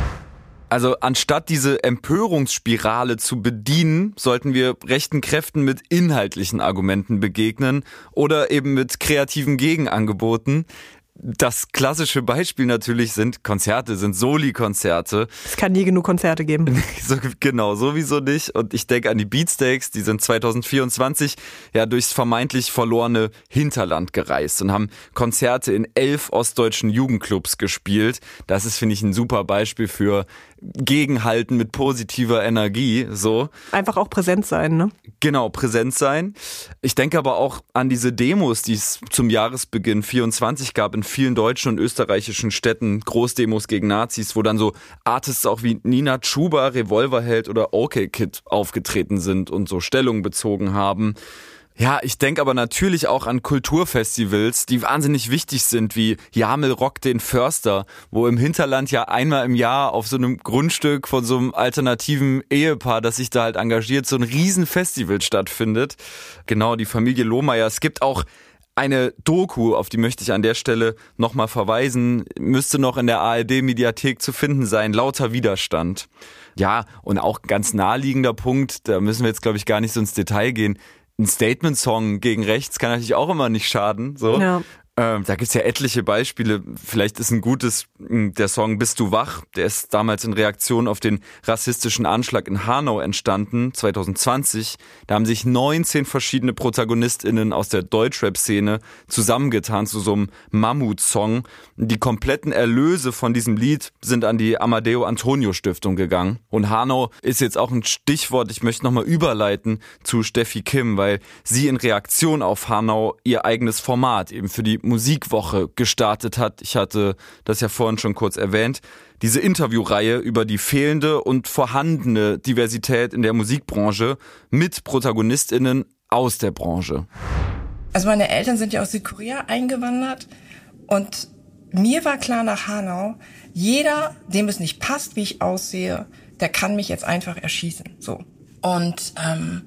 Also anstatt diese Empörungsspirale zu bedienen, sollten wir rechten Kräften mit inhaltlichen Argumenten begegnen oder eben mit kreativen Gegenangeboten. Das klassische Beispiel natürlich sind Konzerte, sind Soli-Konzerte. Es kann nie genug Konzerte geben. So, genau, sowieso nicht. Und ich denke an die Beatsteaks, die sind zweitausendvierundzwanzig ja durchs vermeintlich verlorene Hinterland gereist und haben Konzerte in elf ostdeutschen Jugendclubs gespielt. Das ist, finde ich, ein super Beispiel für gegenhalten mit positiver Energie, so. Einfach auch präsent sein, ne? Genau, präsent sein. Ich denke aber auch an diese Demos, die es zum Jahresbeginn vierundzwanzig gab in vielen deutschen und österreichischen Städten, Großdemos gegen Nazis, wo dann so Artists auch wie Nina Chuba, Revolverheld oder OK Kid aufgetreten sind und so Stellung bezogen haben. Ja, ich denke aber natürlich auch an Kulturfestivals, die wahnsinnig wichtig sind, wie Jamel Rock den Förster, wo im Hinterland ja einmal im Jahr auf so einem Grundstück von so einem alternativen Ehepaar, das sich da halt engagiert, so ein Riesenfestival stattfindet. Genau, die Familie Lohmeier. Es gibt auch eine Doku, auf die möchte ich an der Stelle nochmal verweisen, müsste noch in der A R D-Mediathek zu finden sein, Lauter Widerstand. Ja, und auch ganz naheliegender Punkt, da müssen wir jetzt, glaube ich, gar nicht so ins Detail gehen, ein Statement-Song gegen rechts kann natürlich auch immer nicht schaden. So. Ja. Ähm, da gibt's ja etliche Beispiele. Vielleicht ist ein gutes, der Song Bist du wach? Der ist damals in Reaktion auf den rassistischen Anschlag in Hanau entstanden, zwanzig zwanzig. Da haben sich neunzehn verschiedene ProtagonistInnen aus der Deutschrap-Szene zusammengetan zu so einem Mammut-Song. Die kompletten Erlöse von diesem Lied sind an die Amadeo Antonio Stiftung gegangen. Und Hanau ist jetzt auch ein Stichwort. Ich möchte nochmal überleiten zu Steffi Kim, weil sie in Reaktion auf Hanau ihr eigenes Format eben für die Musikwoche gestartet hat. Ich hatte das ja vorhin schon kurz erwähnt. Diese Interviewreihe über die fehlende und vorhandene Diversität in der Musikbranche mit ProtagonistInnen aus der Branche. Also meine Eltern sind ja aus Südkorea eingewandert und mir war klar nach Hanau, jeder, dem es nicht passt, wie ich aussehe, der kann mich jetzt einfach erschießen. So. Und ähm,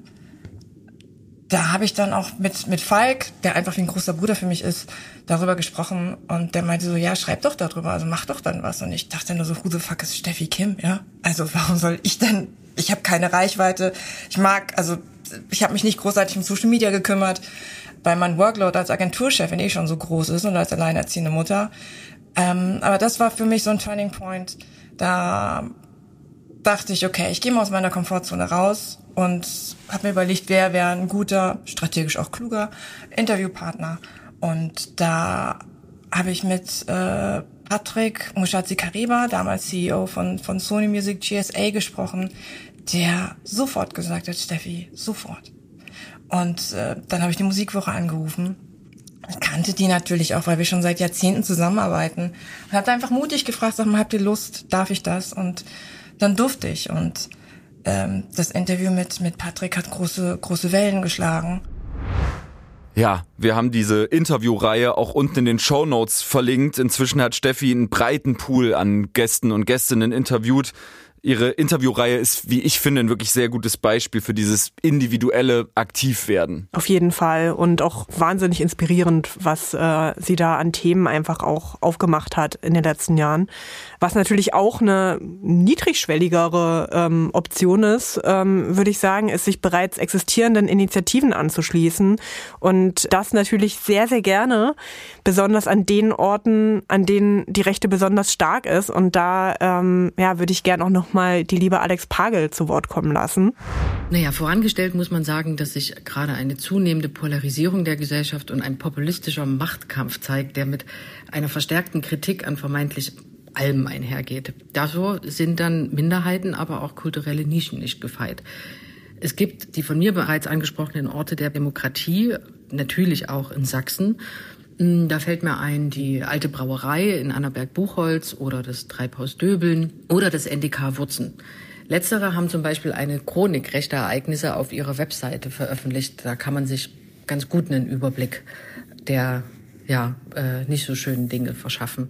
da habe ich dann auch mit mit Falk, der einfach wie ein großer Bruder für mich ist, darüber gesprochen und der meinte so, ja, schreib doch darüber, also mach doch dann was. Und ich dachte nur so, who the fuck ist Steffi Kim, ja? Also warum soll ich denn, ich habe keine Reichweite, ich mag, also ich habe mich nicht großartig um Social Media gekümmert, weil mein Workload als Agenturchefin eh schon so groß ist und als alleinerziehende Mutter. Ähm, aber das war für mich so ein Turning Point, da dachte ich, okay, ich gehe mal aus meiner Komfortzone raus und habe mir überlegt, wer wäre ein guter, strategisch auch kluger Interviewpartner. Und da habe ich mit äh, Patrick Mushatsi-Kariba, damals C E O von von Sony Music G S A, gesprochen, der sofort gesagt hat, Steffi, sofort. Und äh, dann habe ich die Musikwoche angerufen. Ich kannte die natürlich auch, weil wir schon seit Jahrzehnten zusammenarbeiten. Und habe einfach mutig gefragt, sag mal, habt ihr Lust, darf ich das? Und dann durfte ich. Und ähm, das Interview mit mit Patrick hat große große Wellen geschlagen. Ja, wir haben diese Interviewreihe auch unten in den Shownotes verlinkt. Inzwischen hat Steffi einen breiten Pool an Gästen und Gästinnen interviewt. Ihre Interviewreihe ist, wie ich finde, ein wirklich sehr gutes Beispiel für dieses individuelle Aktivwerden. Auf jeden Fall und auch wahnsinnig inspirierend, was äh, sie da an Themen einfach auch aufgemacht hat in den letzten Jahren. Was natürlich auch eine niedrigschwelligere ähm, Option ist, ähm, würde ich sagen, ist, sich bereits existierenden Initiativen anzuschließen und das natürlich sehr, sehr gerne, besonders an den Orten, an denen die Rechte besonders stark ist. Und da ähm, ja, würde ich gerne auch noch mal die liebe Alex Pagel zu Wort kommen lassen. Naja, vorangestellt muss man sagen, dass sich gerade eine zunehmende Polarisierung der Gesellschaft und ein populistischer Machtkampf zeigt, der mit einer verstärkten Kritik an vermeintlich allem einhergeht. Dafür sind dann Minderheiten, aber auch kulturelle Nischen nicht gefeit. Es gibt die von mir bereits angesprochenen Orte der Demokratie, natürlich auch in Sachsen. Da fällt mir ein, die alte Brauerei in Annaberg-Buchholz oder das Treibhaus Döbeln oder das N D K Wurzen. Letztere haben zum Beispiel eine Chronik rechter Ereignisse auf ihrer Webseite veröffentlicht. Da kann man sich ganz gut einen Überblick der ja äh, nicht so schönen Dinge verschaffen.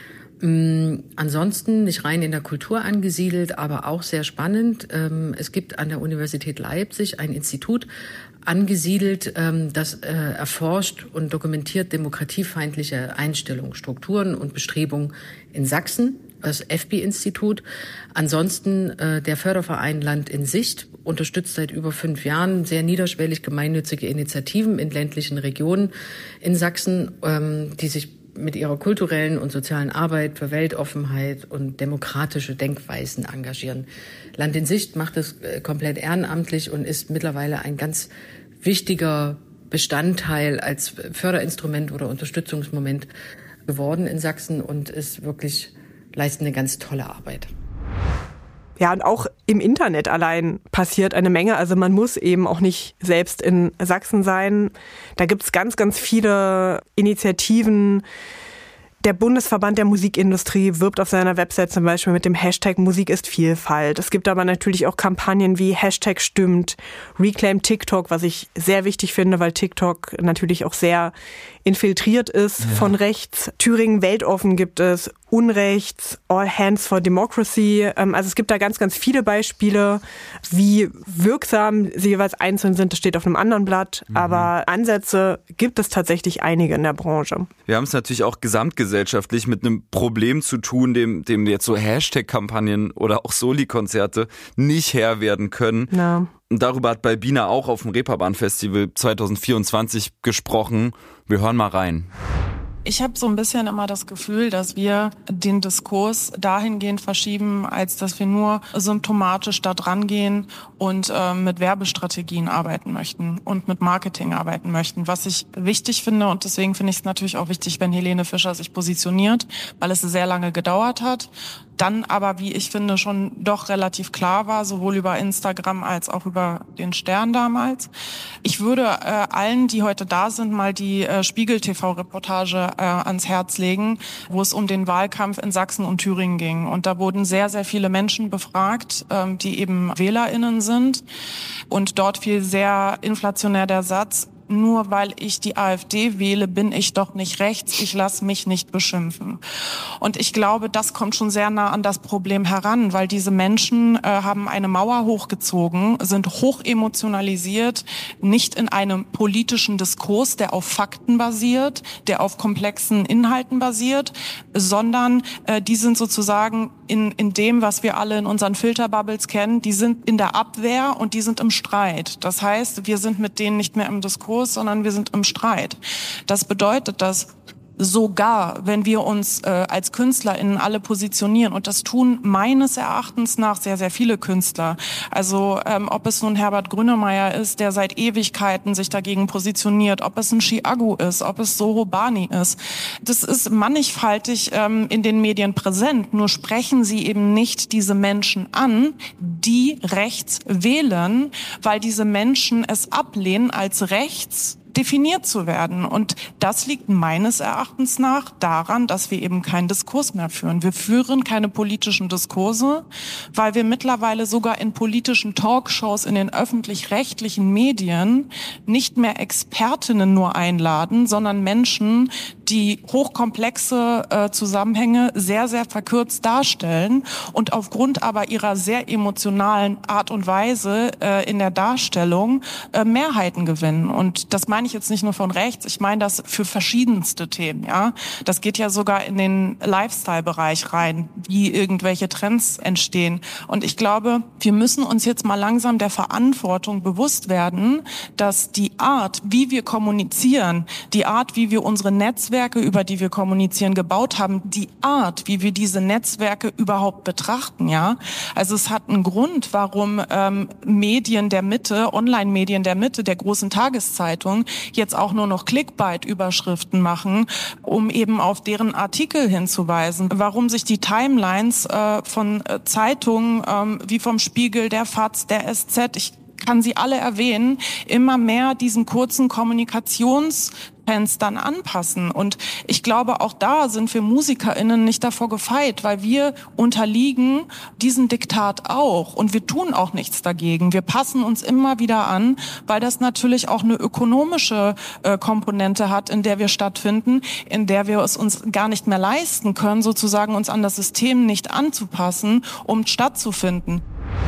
Ähm, ansonsten nicht rein in der Kultur angesiedelt, aber auch sehr spannend. Ähm, es gibt an der Universität Leipzig ein Institut angesiedelt, ähm, das äh, erforscht und dokumentiert demokratiefeindliche Einstellungen, Strukturen und Bestrebungen in Sachsen, das F B I-Institut. Ansonsten äh, der Förderverein Land in Sicht unterstützt seit über fünf Jahren sehr niederschwellig gemeinnützige Initiativen in ländlichen Regionen in Sachsen, ähm, die sich mit ihrer kulturellen und sozialen Arbeit für Weltoffenheit und demokratische Denkweisen engagieren. Land in Sicht macht es komplett ehrenamtlich und ist mittlerweile ein ganz wichtiger Bestandteil als Förderinstrument oder Unterstützungsmoment geworden in Sachsen und ist wirklich, leistet eine ganz tolle Arbeit. Ja, und auch im Internet allein passiert eine Menge. Also man muss eben auch nicht selbst in Sachsen sein. Da gibt's ganz, ganz viele Initiativen. Der Bundesverband der Musikindustrie wirbt auf seiner Website zum Beispiel mit dem Hashtag Musik ist Vielfalt. Es gibt aber natürlich auch Kampagnen wie Hashtag Stimmt, Reclaim TikTok, was ich sehr wichtig finde, weil TikTok natürlich auch sehr infiltriert ist ja. von rechts. Thüringen weltoffen gibt es, Unrechts, All Hands for Democracy. Also es gibt da ganz, ganz viele Beispiele, wie wirksam sie jeweils einzeln sind. Das steht auf einem anderen Blatt. Mhm. Aber Ansätze gibt es tatsächlich einige in der Branche. Wir haben es natürlich auch gesamtgesellschaftlich mit einem Problem zu tun, dem, dem jetzt so Hashtag-Kampagnen oder auch Soli-Konzerte nicht Herr werden können. Ja. Und darüber hat Balbina auch auf dem Reeperbahn-Festival zwanzig vierundzwanzig gesprochen. Wir hören mal rein. Ich habe so ein bisschen immer das Gefühl, dass wir den Diskurs dahingehend verschieben, als dass wir nur symptomatisch da dran gehen und äh, mit Werbestrategien arbeiten möchten und mit Marketing arbeiten möchten. Was ich wichtig finde, und deswegen finde ich es natürlich auch wichtig, wenn Helene Fischer sich positioniert, weil es sehr lange gedauert hat. Dann aber, wie ich finde, schon doch relativ klar war, sowohl über Instagram als auch über den Stern damals. Ich würde äh, allen, die heute da sind, mal die äh, Spiegel-T V-Reportage äh, ans Herz legen, wo es um den Wahlkampf in Sachsen und Thüringen ging. Und da wurden sehr, sehr viele Menschen befragt, ähm, die eben WählerInnen sind. Und dort fiel sehr inflationär der Satz: Nur weil ich die AfD wähle, bin ich doch nicht rechts. Ich lasse mich nicht beschimpfen. Und ich glaube, das kommt schon sehr nah an das Problem heran, weil diese Menschen äh, haben eine Mauer hochgezogen, sind hoch emotionalisiert, nicht in einem politischen Diskurs, der auf Fakten basiert, der auf komplexen Inhalten basiert, sondern äh, die sind sozusagen in, in dem, was wir alle in unseren Filterbubbles kennen, die sind in der Abwehr und die sind im Streit. Das heißt, wir sind mit denen nicht mehr im Diskurs, sondern wir sind im Streit. Das bedeutet, dass sogar, wenn wir uns äh, als KünstlerInnen alle positionieren, und das tun meines Erachtens nach sehr, sehr viele Künstler, also ähm, ob es nun Herbert Grönemeyer ist, der seit Ewigkeiten sich dagegen positioniert, ob es ein Chiago ist, ob es Soho Bani ist, das ist mannigfaltig ähm, in den Medien präsent, nur sprechen sie eben nicht diese Menschen an, die rechts wählen, weil diese Menschen es ablehnen, als rechts definiert zu werden. Und das liegt meines Erachtens nach daran, dass wir eben keinen Diskurs mehr führen. Wir führen keine politischen Diskurse, weil wir mittlerweile sogar in politischen Talkshows in den öffentlich-rechtlichen Medien nicht mehr Expertinnen nur einladen, sondern Menschen, die hochkomplexe äh, Zusammenhänge sehr, sehr verkürzt darstellen und aufgrund aber ihrer sehr emotionalen Art und Weise äh, in der Darstellung äh, Mehrheiten gewinnen. Und das meine ich jetzt nicht nur von rechts, ich meine das für verschiedenste Themen. Ja, das geht ja sogar in den Lifestyle-Bereich rein, wie irgendwelche Trends entstehen. Und ich glaube, wir müssen uns jetzt mal langsam der Verantwortung bewusst werden, dass die Art, wie wir kommunizieren, die Art, wie wir unsere Netzwerke, über die wir kommunizieren, gebaut haben, die Art, wie wir diese Netzwerke überhaupt betrachten, ja. Also es hat einen Grund, warum ähm, Medien der Mitte, Online-Medien der Mitte, der großen Tageszeitung, jetzt auch nur noch Clickbait-Überschriften machen, um eben auf deren Artikel hinzuweisen. Warum sich die Timelines äh, von äh, Zeitungen ähm, wie vom Spiegel, der FAZ, der S Z, ich kann sie alle erwähnen, immer mehr diesen kurzen Kommunikationsfenstern anpassen. Und ich glaube, auch da sind wir MusikerInnen nicht davor gefeit, weil wir unterliegen diesem Diktat auch. Und wir tun auch nichts dagegen. Wir passen uns immer wieder an, weil das natürlich auch eine ökonomische äh, Komponente hat, in der wir stattfinden, in der wir es uns gar nicht mehr leisten können, sozusagen uns an das System nicht anzupassen, um stattzufinden.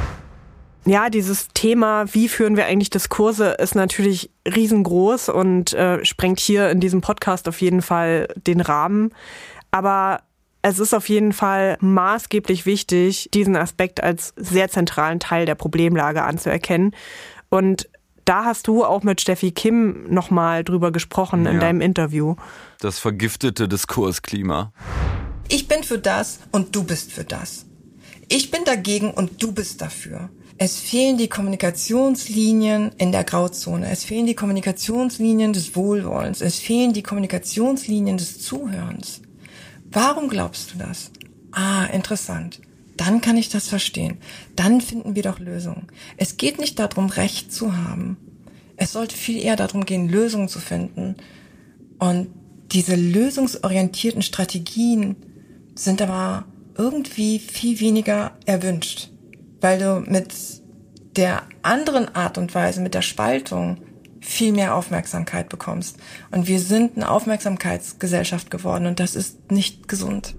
Ja, dieses Thema, wie führen wir eigentlich Diskurse, ist natürlich riesengroß und äh, sprengt hier in diesem Podcast auf jeden Fall den Rahmen. Aber es ist auf jeden Fall maßgeblich wichtig, diesen Aspekt als sehr zentralen Teil der Problemlage anzuerkennen. Und da hast du auch mit Steffi Kim nochmal drüber gesprochen ja. in deinem Interview. Das vergiftete Diskursklima. Ich bin für das und du bist für das. Ich bin dagegen und du bist dafür. Es fehlen die Kommunikationslinien in der Grauzone. Es fehlen die Kommunikationslinien des Wohlwollens. Es fehlen die Kommunikationslinien des Zuhörens. Warum glaubst du das? Ah, interessant. dann kann ich das verstehen. Dann finden wir doch Lösungen. Es geht nicht darum, Recht zu haben. Es sollte viel eher darum gehen, Lösungen zu finden. Und diese lösungsorientierten Strategien sind aber irgendwie viel weniger erwünscht, weil du mit der anderen Art und Weise, mit der Spaltung, viel mehr Aufmerksamkeit bekommst. Und wir sind eine Aufmerksamkeitsgesellschaft geworden und das ist nicht gesund.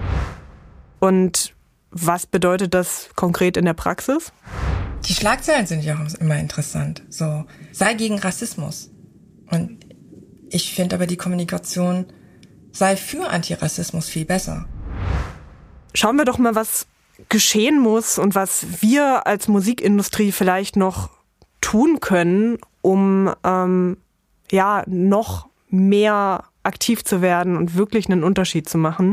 Und was bedeutet das konkret in der Praxis? Die Schlagzeilen sind ja auch immer interessant. So, sei gegen Rassismus. Und ich finde aber die Kommunikation sei für Antirassismus viel besser. Schauen wir doch mal, was geschehen muss und was wir als Musikindustrie vielleicht noch tun können, um ähm, ja noch mehr aktiv zu werden und wirklich einen Unterschied zu machen.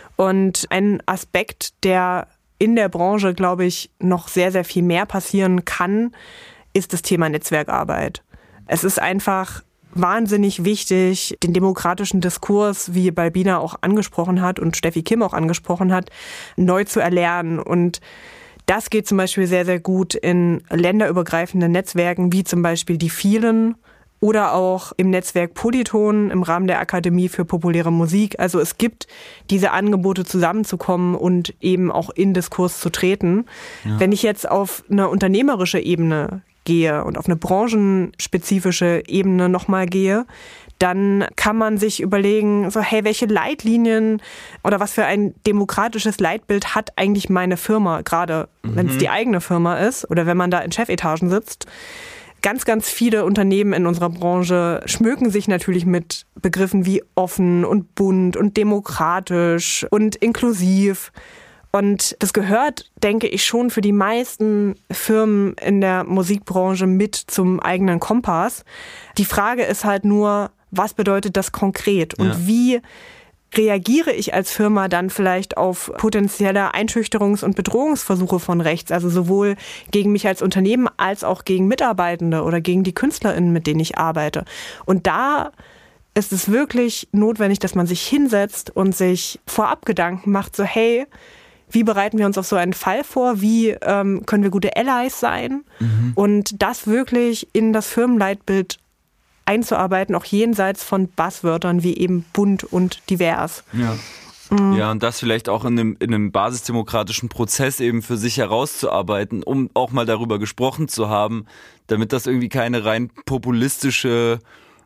Und ein Aspekt, der in der Branche, glaube ich, noch sehr, sehr viel mehr passieren kann, ist das Thema Netzwerkarbeit. Es ist einfach wahnsinnig wichtig, den demokratischen Diskurs, wie Balbina auch angesprochen hat und Steffi Kim auch angesprochen hat, neu zu erlernen. Und das geht zum Beispiel sehr, sehr gut in länderübergreifenden Netzwerken, wie zum Beispiel die vielen oder auch im Netzwerk Polyton im Rahmen der Akademie für populäre Musik. Also es gibt diese Angebote, zusammenzukommen und eben auch in Diskurs zu treten. Ja. Wenn ich jetzt auf eine unternehmerische Ebene gehe und auf eine branchenspezifische Ebene nochmal gehe, dann kann man sich überlegen, so hey, welche Leitlinien oder was für ein demokratisches Leitbild hat eigentlich meine Firma, gerade mhm. wenn es die eigene Firma ist oder wenn man da in Chefetagen sitzt. Ganz, ganz viele Unternehmen in unserer Branche schmücken sich natürlich mit Begriffen wie offen und bunt und demokratisch und inklusiv. Und das gehört, denke ich, schon für die meisten Firmen in der Musikbranche mit zum eigenen Kompass. Die Frage ist halt nur, was bedeutet das konkret und ja. wie reagiere ich als Firma dann vielleicht auf potenzielle Einschüchterungs- und Bedrohungsversuche von rechts, also sowohl gegen mich als Unternehmen als auch gegen Mitarbeitende oder gegen die KünstlerInnen, mit denen ich arbeite. Und da ist es wirklich notwendig, dass man sich hinsetzt und sich vorab Gedanken macht, so hey, wie bereiten wir uns auf so einen Fall vor? Wie ähm, können wir gute Allies sein? Mhm. Und das wirklich in das Firmenleitbild einzuarbeiten, auch jenseits von Buzzwörtern wie eben bunt und divers. Ja. Mhm. Ja, und das vielleicht auch in einem, in einem basisdemokratischen Prozess eben für sich herauszuarbeiten, um auch mal darüber gesprochen zu haben, damit das irgendwie keine rein populistische,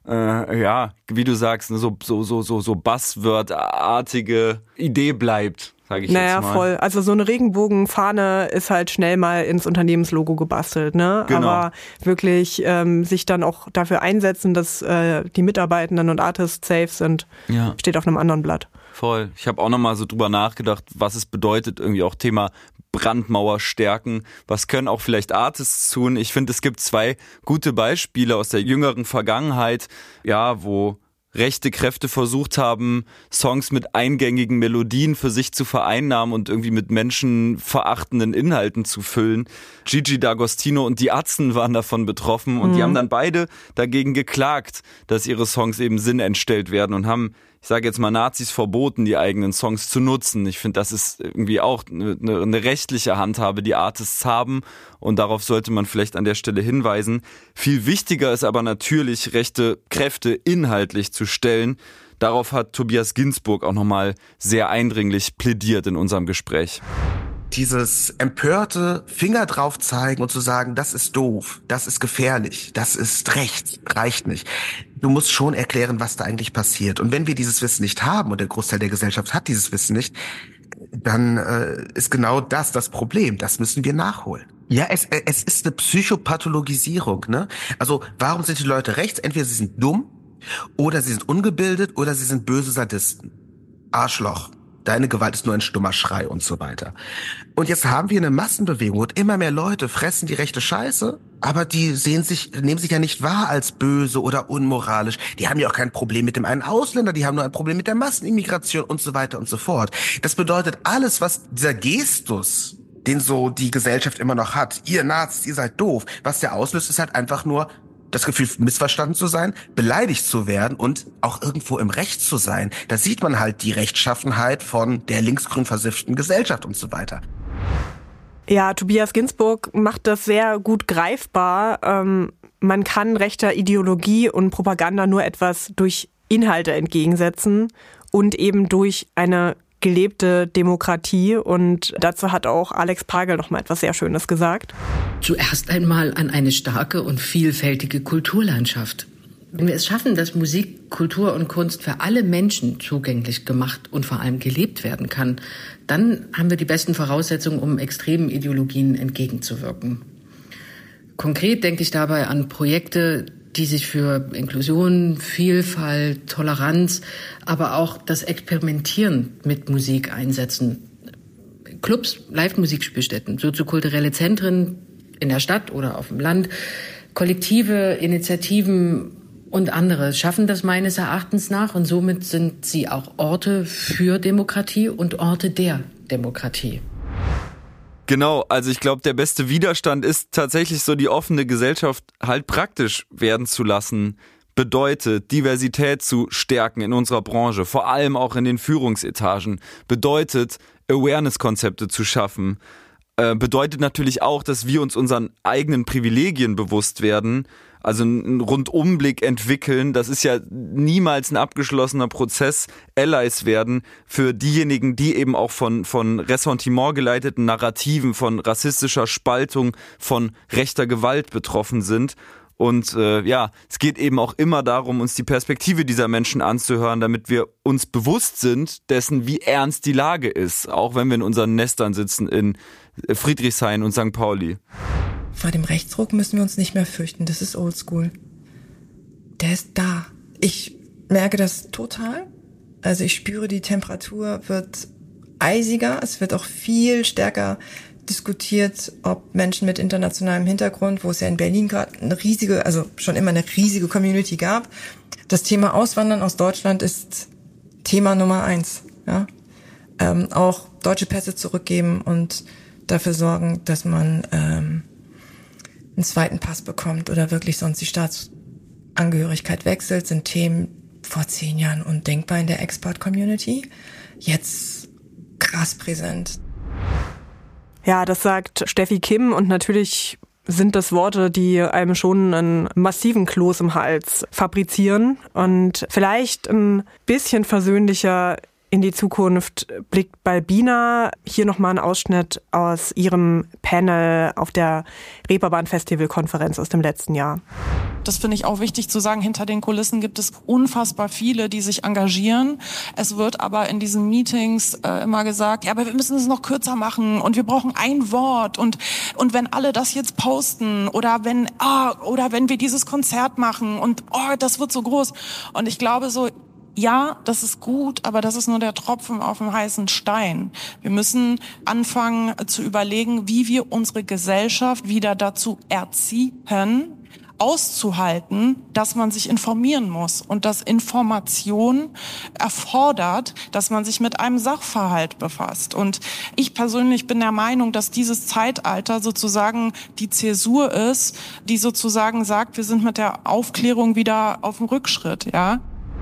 äh, ja, wie du sagst, so, so, so, so, so Buzzword-artige Idee bleibt. Sag ich naja, jetzt mal. Voll. Also so eine Regenbogenfahne ist halt schnell mal ins Unternehmenslogo gebastelt, ne? Genau. Aber wirklich ähm, sich dann auch dafür einsetzen, dass äh, die Mitarbeitenden und Artists safe sind, ja. steht auf einem anderen Blatt. Voll. Ich habe auch nochmal so drüber nachgedacht, was es bedeutet, irgendwie auch Thema Brandmauer stärken. Was können auch vielleicht Artists tun? Ich finde, es gibt zwei gute Beispiele aus der jüngeren Vergangenheit, ja, wo rechte Kräfte versucht haben, Songs mit eingängigen Melodien für sich zu vereinnahmen und irgendwie mit menschenverachtenden Inhalten zu füllen. Gigi D'Agostino und die Atzen waren davon betroffen und mhm. die haben dann beide dagegen geklagt, dass ihre Songs eben Sinn entstellt werden und haben, ich sage jetzt mal, Nazis verboten, die eigenen Songs zu nutzen. Ich finde, das ist irgendwie auch eine, eine rechtliche Handhabe, die Artists haben und darauf sollte man vielleicht an der Stelle hinweisen. Viel wichtiger ist aber natürlich, rechte Kräfte inhaltlich zu stellen. Darauf hat Tobias Ginsburg auch nochmal sehr eindringlich plädiert in unserem Gespräch. Dieses empörte Finger drauf zeigen und zu sagen, das ist doof, das ist gefährlich, das ist rechts, reicht nicht. Du musst schon erklären, was da eigentlich passiert. Und wenn wir dieses Wissen nicht haben und der Großteil der Gesellschaft hat dieses Wissen nicht, dann äh, ist genau das das Problem. Das müssen wir nachholen. Ja, es, es ist eine Psychopathologisierung, ne? Also warum sind die Leute rechts? Entweder sie sind dumm oder sie sind ungebildet oder sie sind böse Sadisten. Arschloch. Deine Gewalt ist nur ein stummer Schrei und so weiter. Und jetzt haben wir eine Massenbewegung und immer mehr Leute fressen die rechte Scheiße, aber die sehen sich, nehmen sich ja nicht wahr als böse oder unmoralisch. Die haben ja auch kein Problem mit dem einen Ausländer, die haben nur ein Problem mit der Massenimmigration und so weiter und so fort. Das bedeutet, alles, was dieser Gestus, den so die Gesellschaft immer noch hat, ihr Nazis, ihr seid doof, was der auslöst, ist halt einfach nur das Gefühl, missverstanden zu sein, beleidigt zu werden und auch irgendwo im Recht zu sein. Da sieht man halt die Rechtschaffenheit von der linksgrün versifften Gesellschaft und so weiter. Ja, Tobias Ginsburg macht das sehr gut greifbar. Ähm, man kann rechter Ideologie und Propaganda nur etwas durch Inhalte entgegensetzen und eben durch eine gelebte Demokratie. Und dazu hat auch Alex Pagel noch mal etwas sehr Schönes gesagt. Zuerst einmal an eine starke und vielfältige Kulturlandschaft. Wenn wir es schaffen, dass Musik, Kultur und Kunst für alle Menschen zugänglich gemacht und vor allem gelebt werden kann, dann haben wir die besten Voraussetzungen, um extremen Ideologien entgegenzuwirken. Konkret denke ich dabei an Projekte, die sich für Inklusion, Vielfalt, Toleranz, aber auch das Experimentieren mit Musik einsetzen. Clubs, Live-Musikspielstätten, soziokulturelle Zentren in der Stadt oder auf dem Land, Kollektive, Initiativen und andere schaffen das meines Erachtens nach und somit sind sie auch Orte für Demokratie und Orte der Demokratie. Genau, also ich glaube, der beste Widerstand ist tatsächlich so, die offene Gesellschaft halt praktisch werden zu lassen. Bedeutet, Diversität zu stärken in unserer Branche, vor allem auch in den Führungsetagen. Bedeutet, Awareness-Konzepte zu schaffen. Äh, bedeutet natürlich auch, dass wir uns unseren eigenen Privilegien bewusst werden, also einen Rundumblick entwickeln. Das ist ja niemals ein abgeschlossener Prozess. Allies werden für diejenigen, die eben auch von von Ressentiment geleiteten Narrativen, von rassistischer Spaltung, von rechter Gewalt betroffen sind. Und äh, ja, es geht eben auch immer darum, uns die Perspektive dieser Menschen anzuhören, damit wir uns bewusst sind dessen, wie ernst die Lage ist, auch wenn wir in unseren Nestern sitzen in Friedrichshain und Sankt Pauli. Vor dem Rechtsruck müssen wir uns nicht mehr fürchten, das ist oldschool. Der ist da. Ich merke das total. Also ich spüre, die Temperatur wird eisiger, es wird auch viel stärker diskutiert, ob Menschen mit internationalem Hintergrund, wo es ja in Berlin gerade eine riesige, also schon immer eine riesige Community gab. Das Thema Auswandern aus Deutschland ist Thema Nummer eins. Ja? Ähm, auch deutsche Pässe zurückgeben und dafür sorgen, dass man ähm, einen zweiten Pass bekommt oder wirklich sonst die Staatsangehörigkeit wechselt, sind Themen vor zehn Jahren undenkbar in der Expat-Community. Jetzt krass präsent. Ja, das sagt Steffi Kim und natürlich sind das Worte, die einem schon einen massiven Kloß im Hals fabrizieren und vielleicht ein bisschen versöhnlicher in die Zukunft blickt Balbina. Hier nochmal ein Ausschnitt aus ihrem Panel auf der Reeperbahn Festival-Konferenz aus dem letzten Jahr. Das finde ich auch wichtig zu sagen. Hinter den Kulissen gibt es unfassbar viele, die sich engagieren. Es wird aber in diesen Meetings äh, immer gesagt, ja, aber wir müssen es noch kürzer machen und wir brauchen ein Wort und und wenn alle das jetzt posten oder wenn ah, oder wenn wir dieses Konzert machen und oh, das wird so groß. Und ich glaube so, ja, das ist gut, aber das ist nur der Tropfen auf dem heißen Stein. Wir müssen anfangen zu überlegen, wie wir unsere Gesellschaft wieder dazu erziehen, auszuhalten, dass man sich informieren muss und dass Information erfordert, dass man sich mit einem Sachverhalt befasst. Und ich persönlich bin der Meinung, dass dieses Zeitalter sozusagen die Zäsur ist, die sozusagen sagt, wir sind mit der Aufklärung wieder auf dem Rückschritt, ja.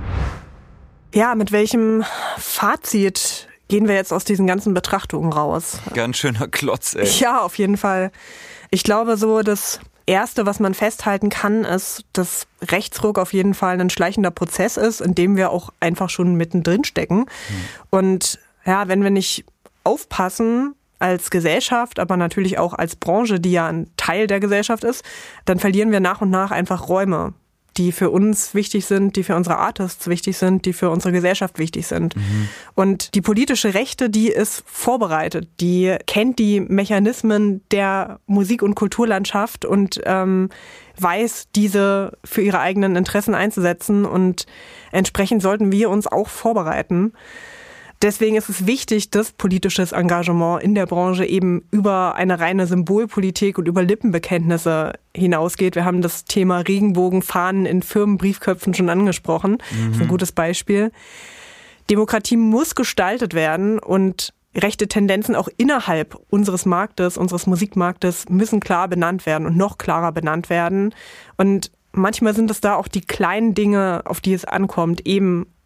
Ja, mit welchem Fazit gehen wir jetzt aus diesen ganzen Betrachtungen raus? Ganz schöner Klotz, ey. Ja, auf jeden Fall. Ich glaube so, das Erste, was man festhalten kann, ist, dass Rechtsruck auf jeden Fall ein schleichender Prozess ist, in dem wir auch einfach schon mittendrin stecken. Hm. Und ja, wenn wir nicht aufpassen als Gesellschaft, aber natürlich auch als Branche, die ja ein Teil der Gesellschaft ist, dann verlieren wir nach und nach einfach Räume, die für uns wichtig sind, die für unsere Artists wichtig sind, die für unsere Gesellschaft wichtig sind. Mhm. Und die politische Rechte, die ist vorbereitet, die kennt die Mechanismen der Musik- und Kulturlandschaft und ähm, weiß, diese für ihre eigenen Interessen einzusetzen. Und entsprechend sollten wir uns auch vorbereiten. Deswegen ist es wichtig, dass politisches Engagement in der Branche eben über eine reine Symbolpolitik und über Lippenbekenntnisse hinausgeht. Wir haben das Thema Regenbogenfahnen in Firmenbriefköpfen schon angesprochen. Mhm. Das ist ein gutes Beispiel. Demokratie muss gestaltet werden und rechte Tendenzen auch innerhalb unseres Marktes, unseres Musikmarktes, müssen klar benannt werden und noch klarer benannt werden. Und manchmal sind es da auch die kleinen Dinge, auf die es ankommt, eben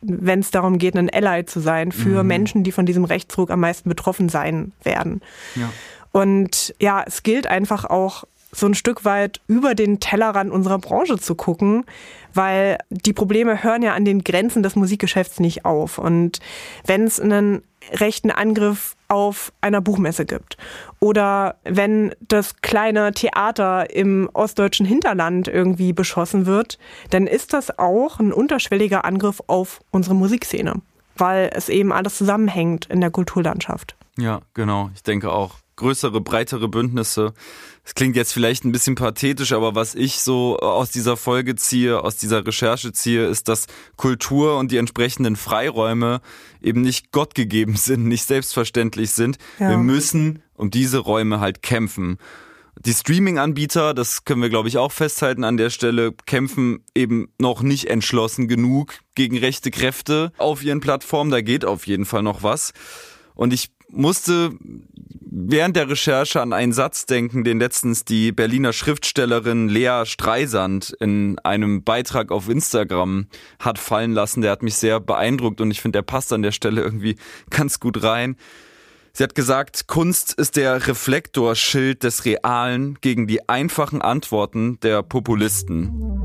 wenn es darum geht, ein Ally zu sein für mhm. Menschen, die von diesem Rechtsruck am meisten betroffen sein werden. Ja. Und ja, es gilt einfach auch, so ein Stück weit über den Tellerrand unserer Branche zu gucken, weil die Probleme hören ja an den Grenzen des Musikgeschäfts nicht auf. Und wenn es einen rechten Angriff auf einer Buchmesse gibt oder wenn das kleine Theater im ostdeutschen Hinterland irgendwie beschossen wird, dann ist das auch ein unterschwelliger Angriff auf unsere Musikszene, weil es eben alles zusammenhängt in der Kulturlandschaft. Ja, genau. Ich denke auch. Größere, breitere Bündnisse. Es klingt jetzt vielleicht ein bisschen pathetisch, aber was ich so aus dieser Folge ziehe, aus dieser Recherche ziehe, ist, dass Kultur und die entsprechenden Freiräume eben nicht gottgegeben sind, nicht selbstverständlich sind. Ja. Wir müssen um diese Räume halt kämpfen. Die Streaming-Anbieter, das können wir glaube ich auch festhalten an der Stelle, kämpfen eben noch nicht entschlossen genug gegen rechte Kräfte auf ihren Plattformen. Da geht auf jeden Fall noch was. Und ich musste während der Recherche an einen Satz denken, den letztens die Berliner Schriftstellerin Lea Streisand in einem Beitrag auf Instagram hat fallen lassen. Der hat mich sehr beeindruckt und ich finde, der passt an der Stelle irgendwie ganz gut rein. Sie hat gesagt, Kunst ist der Reflektorschild des Realen gegen die einfachen Antworten der Populisten.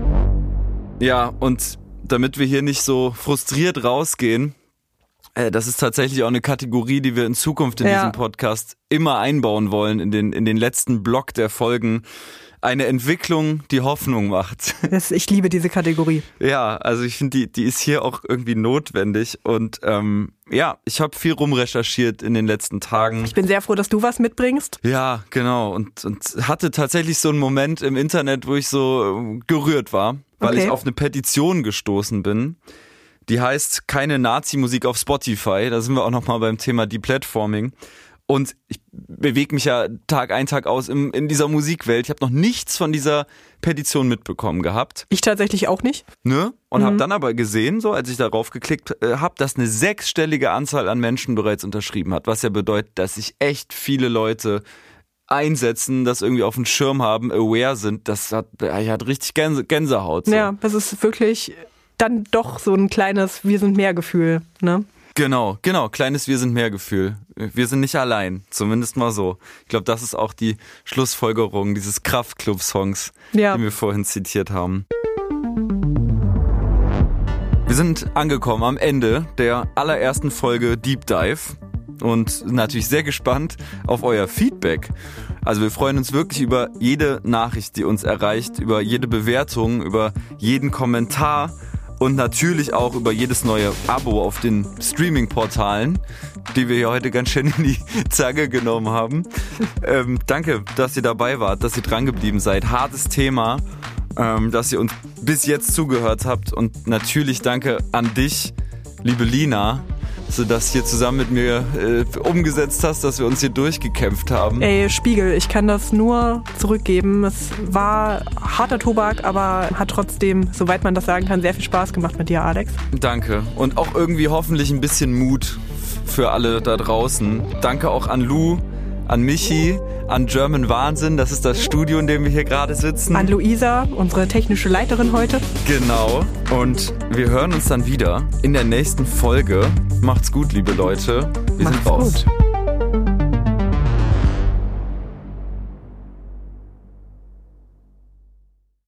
Ja, und damit wir hier nicht so frustriert rausgehen, das ist tatsächlich auch eine Kategorie, die wir in Zukunft in ja. diesem Podcast immer einbauen wollen, in den, in den letzten Block der Folgen. Eine Entwicklung, die Hoffnung macht. Das, ich liebe diese Kategorie. Ja, also ich finde, die, die ist hier auch irgendwie notwendig. Und ähm, ja, ich habe viel rumrecherchiert in den letzten Tagen. Ich bin sehr froh, dass du was mitbringst. Ja, genau. Und, und hatte tatsächlich so einen Moment im Internet, wo ich so gerührt war, weil okay. ich auf eine Petition gestoßen bin. Die heißt keine Nazi-Musik auf Spotify. Da sind wir auch nochmal beim Thema Deplatforming. Und ich bewege mich ja Tag ein, Tag aus in, in dieser Musikwelt. Ich habe noch nichts von dieser Petition mitbekommen gehabt. Ich tatsächlich auch nicht. Ne? Und mhm. habe dann aber gesehen, so als ich darauf geklickt äh, habe, dass eine sechsstellige Anzahl an Menschen bereits unterschrieben hat. Was ja bedeutet, dass sich echt viele Leute einsetzen, das irgendwie auf dem Schirm haben, aware sind. Das hat, ich hatte richtig Gänse, Gänsehaut. So. Ja, das ist wirklich dann doch so ein kleines Wir sind mehr Gefühl, ne? Genau, genau, kleines Wir sind mehr Gefühl. Wir sind nicht allein, zumindest mal so. Ich glaube, das ist auch die Schlussfolgerung dieses Kraftklub-Songs, ja. den wir vorhin zitiert haben. Wir sind angekommen am Ende der allerersten Folge Deep Dive und natürlich sehr gespannt auf euer Feedback. Also wir freuen uns wirklich über jede Nachricht, die uns erreicht, über jede Bewertung, über jeden Kommentar. Und natürlich auch über jedes neue Abo auf den Streaming-Portalen, die wir hier heute ganz schön in die Zange genommen haben. Ähm, danke, dass ihr dabei wart, dass ihr dran geblieben seid. Hartes Thema, ähm, dass ihr uns bis jetzt zugehört habt. Und natürlich danke an dich, liebe Lina, dass du das hier zusammen mit mir äh, umgesetzt hast, dass wir uns hier durchgekämpft haben. Ey, Spiegel, ich kann das nur zurückgeben. Es war harter Tobak, aber hat trotzdem, soweit man das sagen kann, sehr viel Spaß gemacht mit dir, Alex. Danke. Und auch irgendwie hoffentlich ein bisschen Mut für alle da draußen. Danke auch an Lou, an Michi, an German Wahnsinn, das ist das Studio, in dem wir hier gerade sitzen. An Luisa, unsere technische Leiterin heute. Genau. Und wir hören uns dann wieder in der nächsten Folge. Macht's gut, liebe Leute. Wir Macht's sind raus. Gut.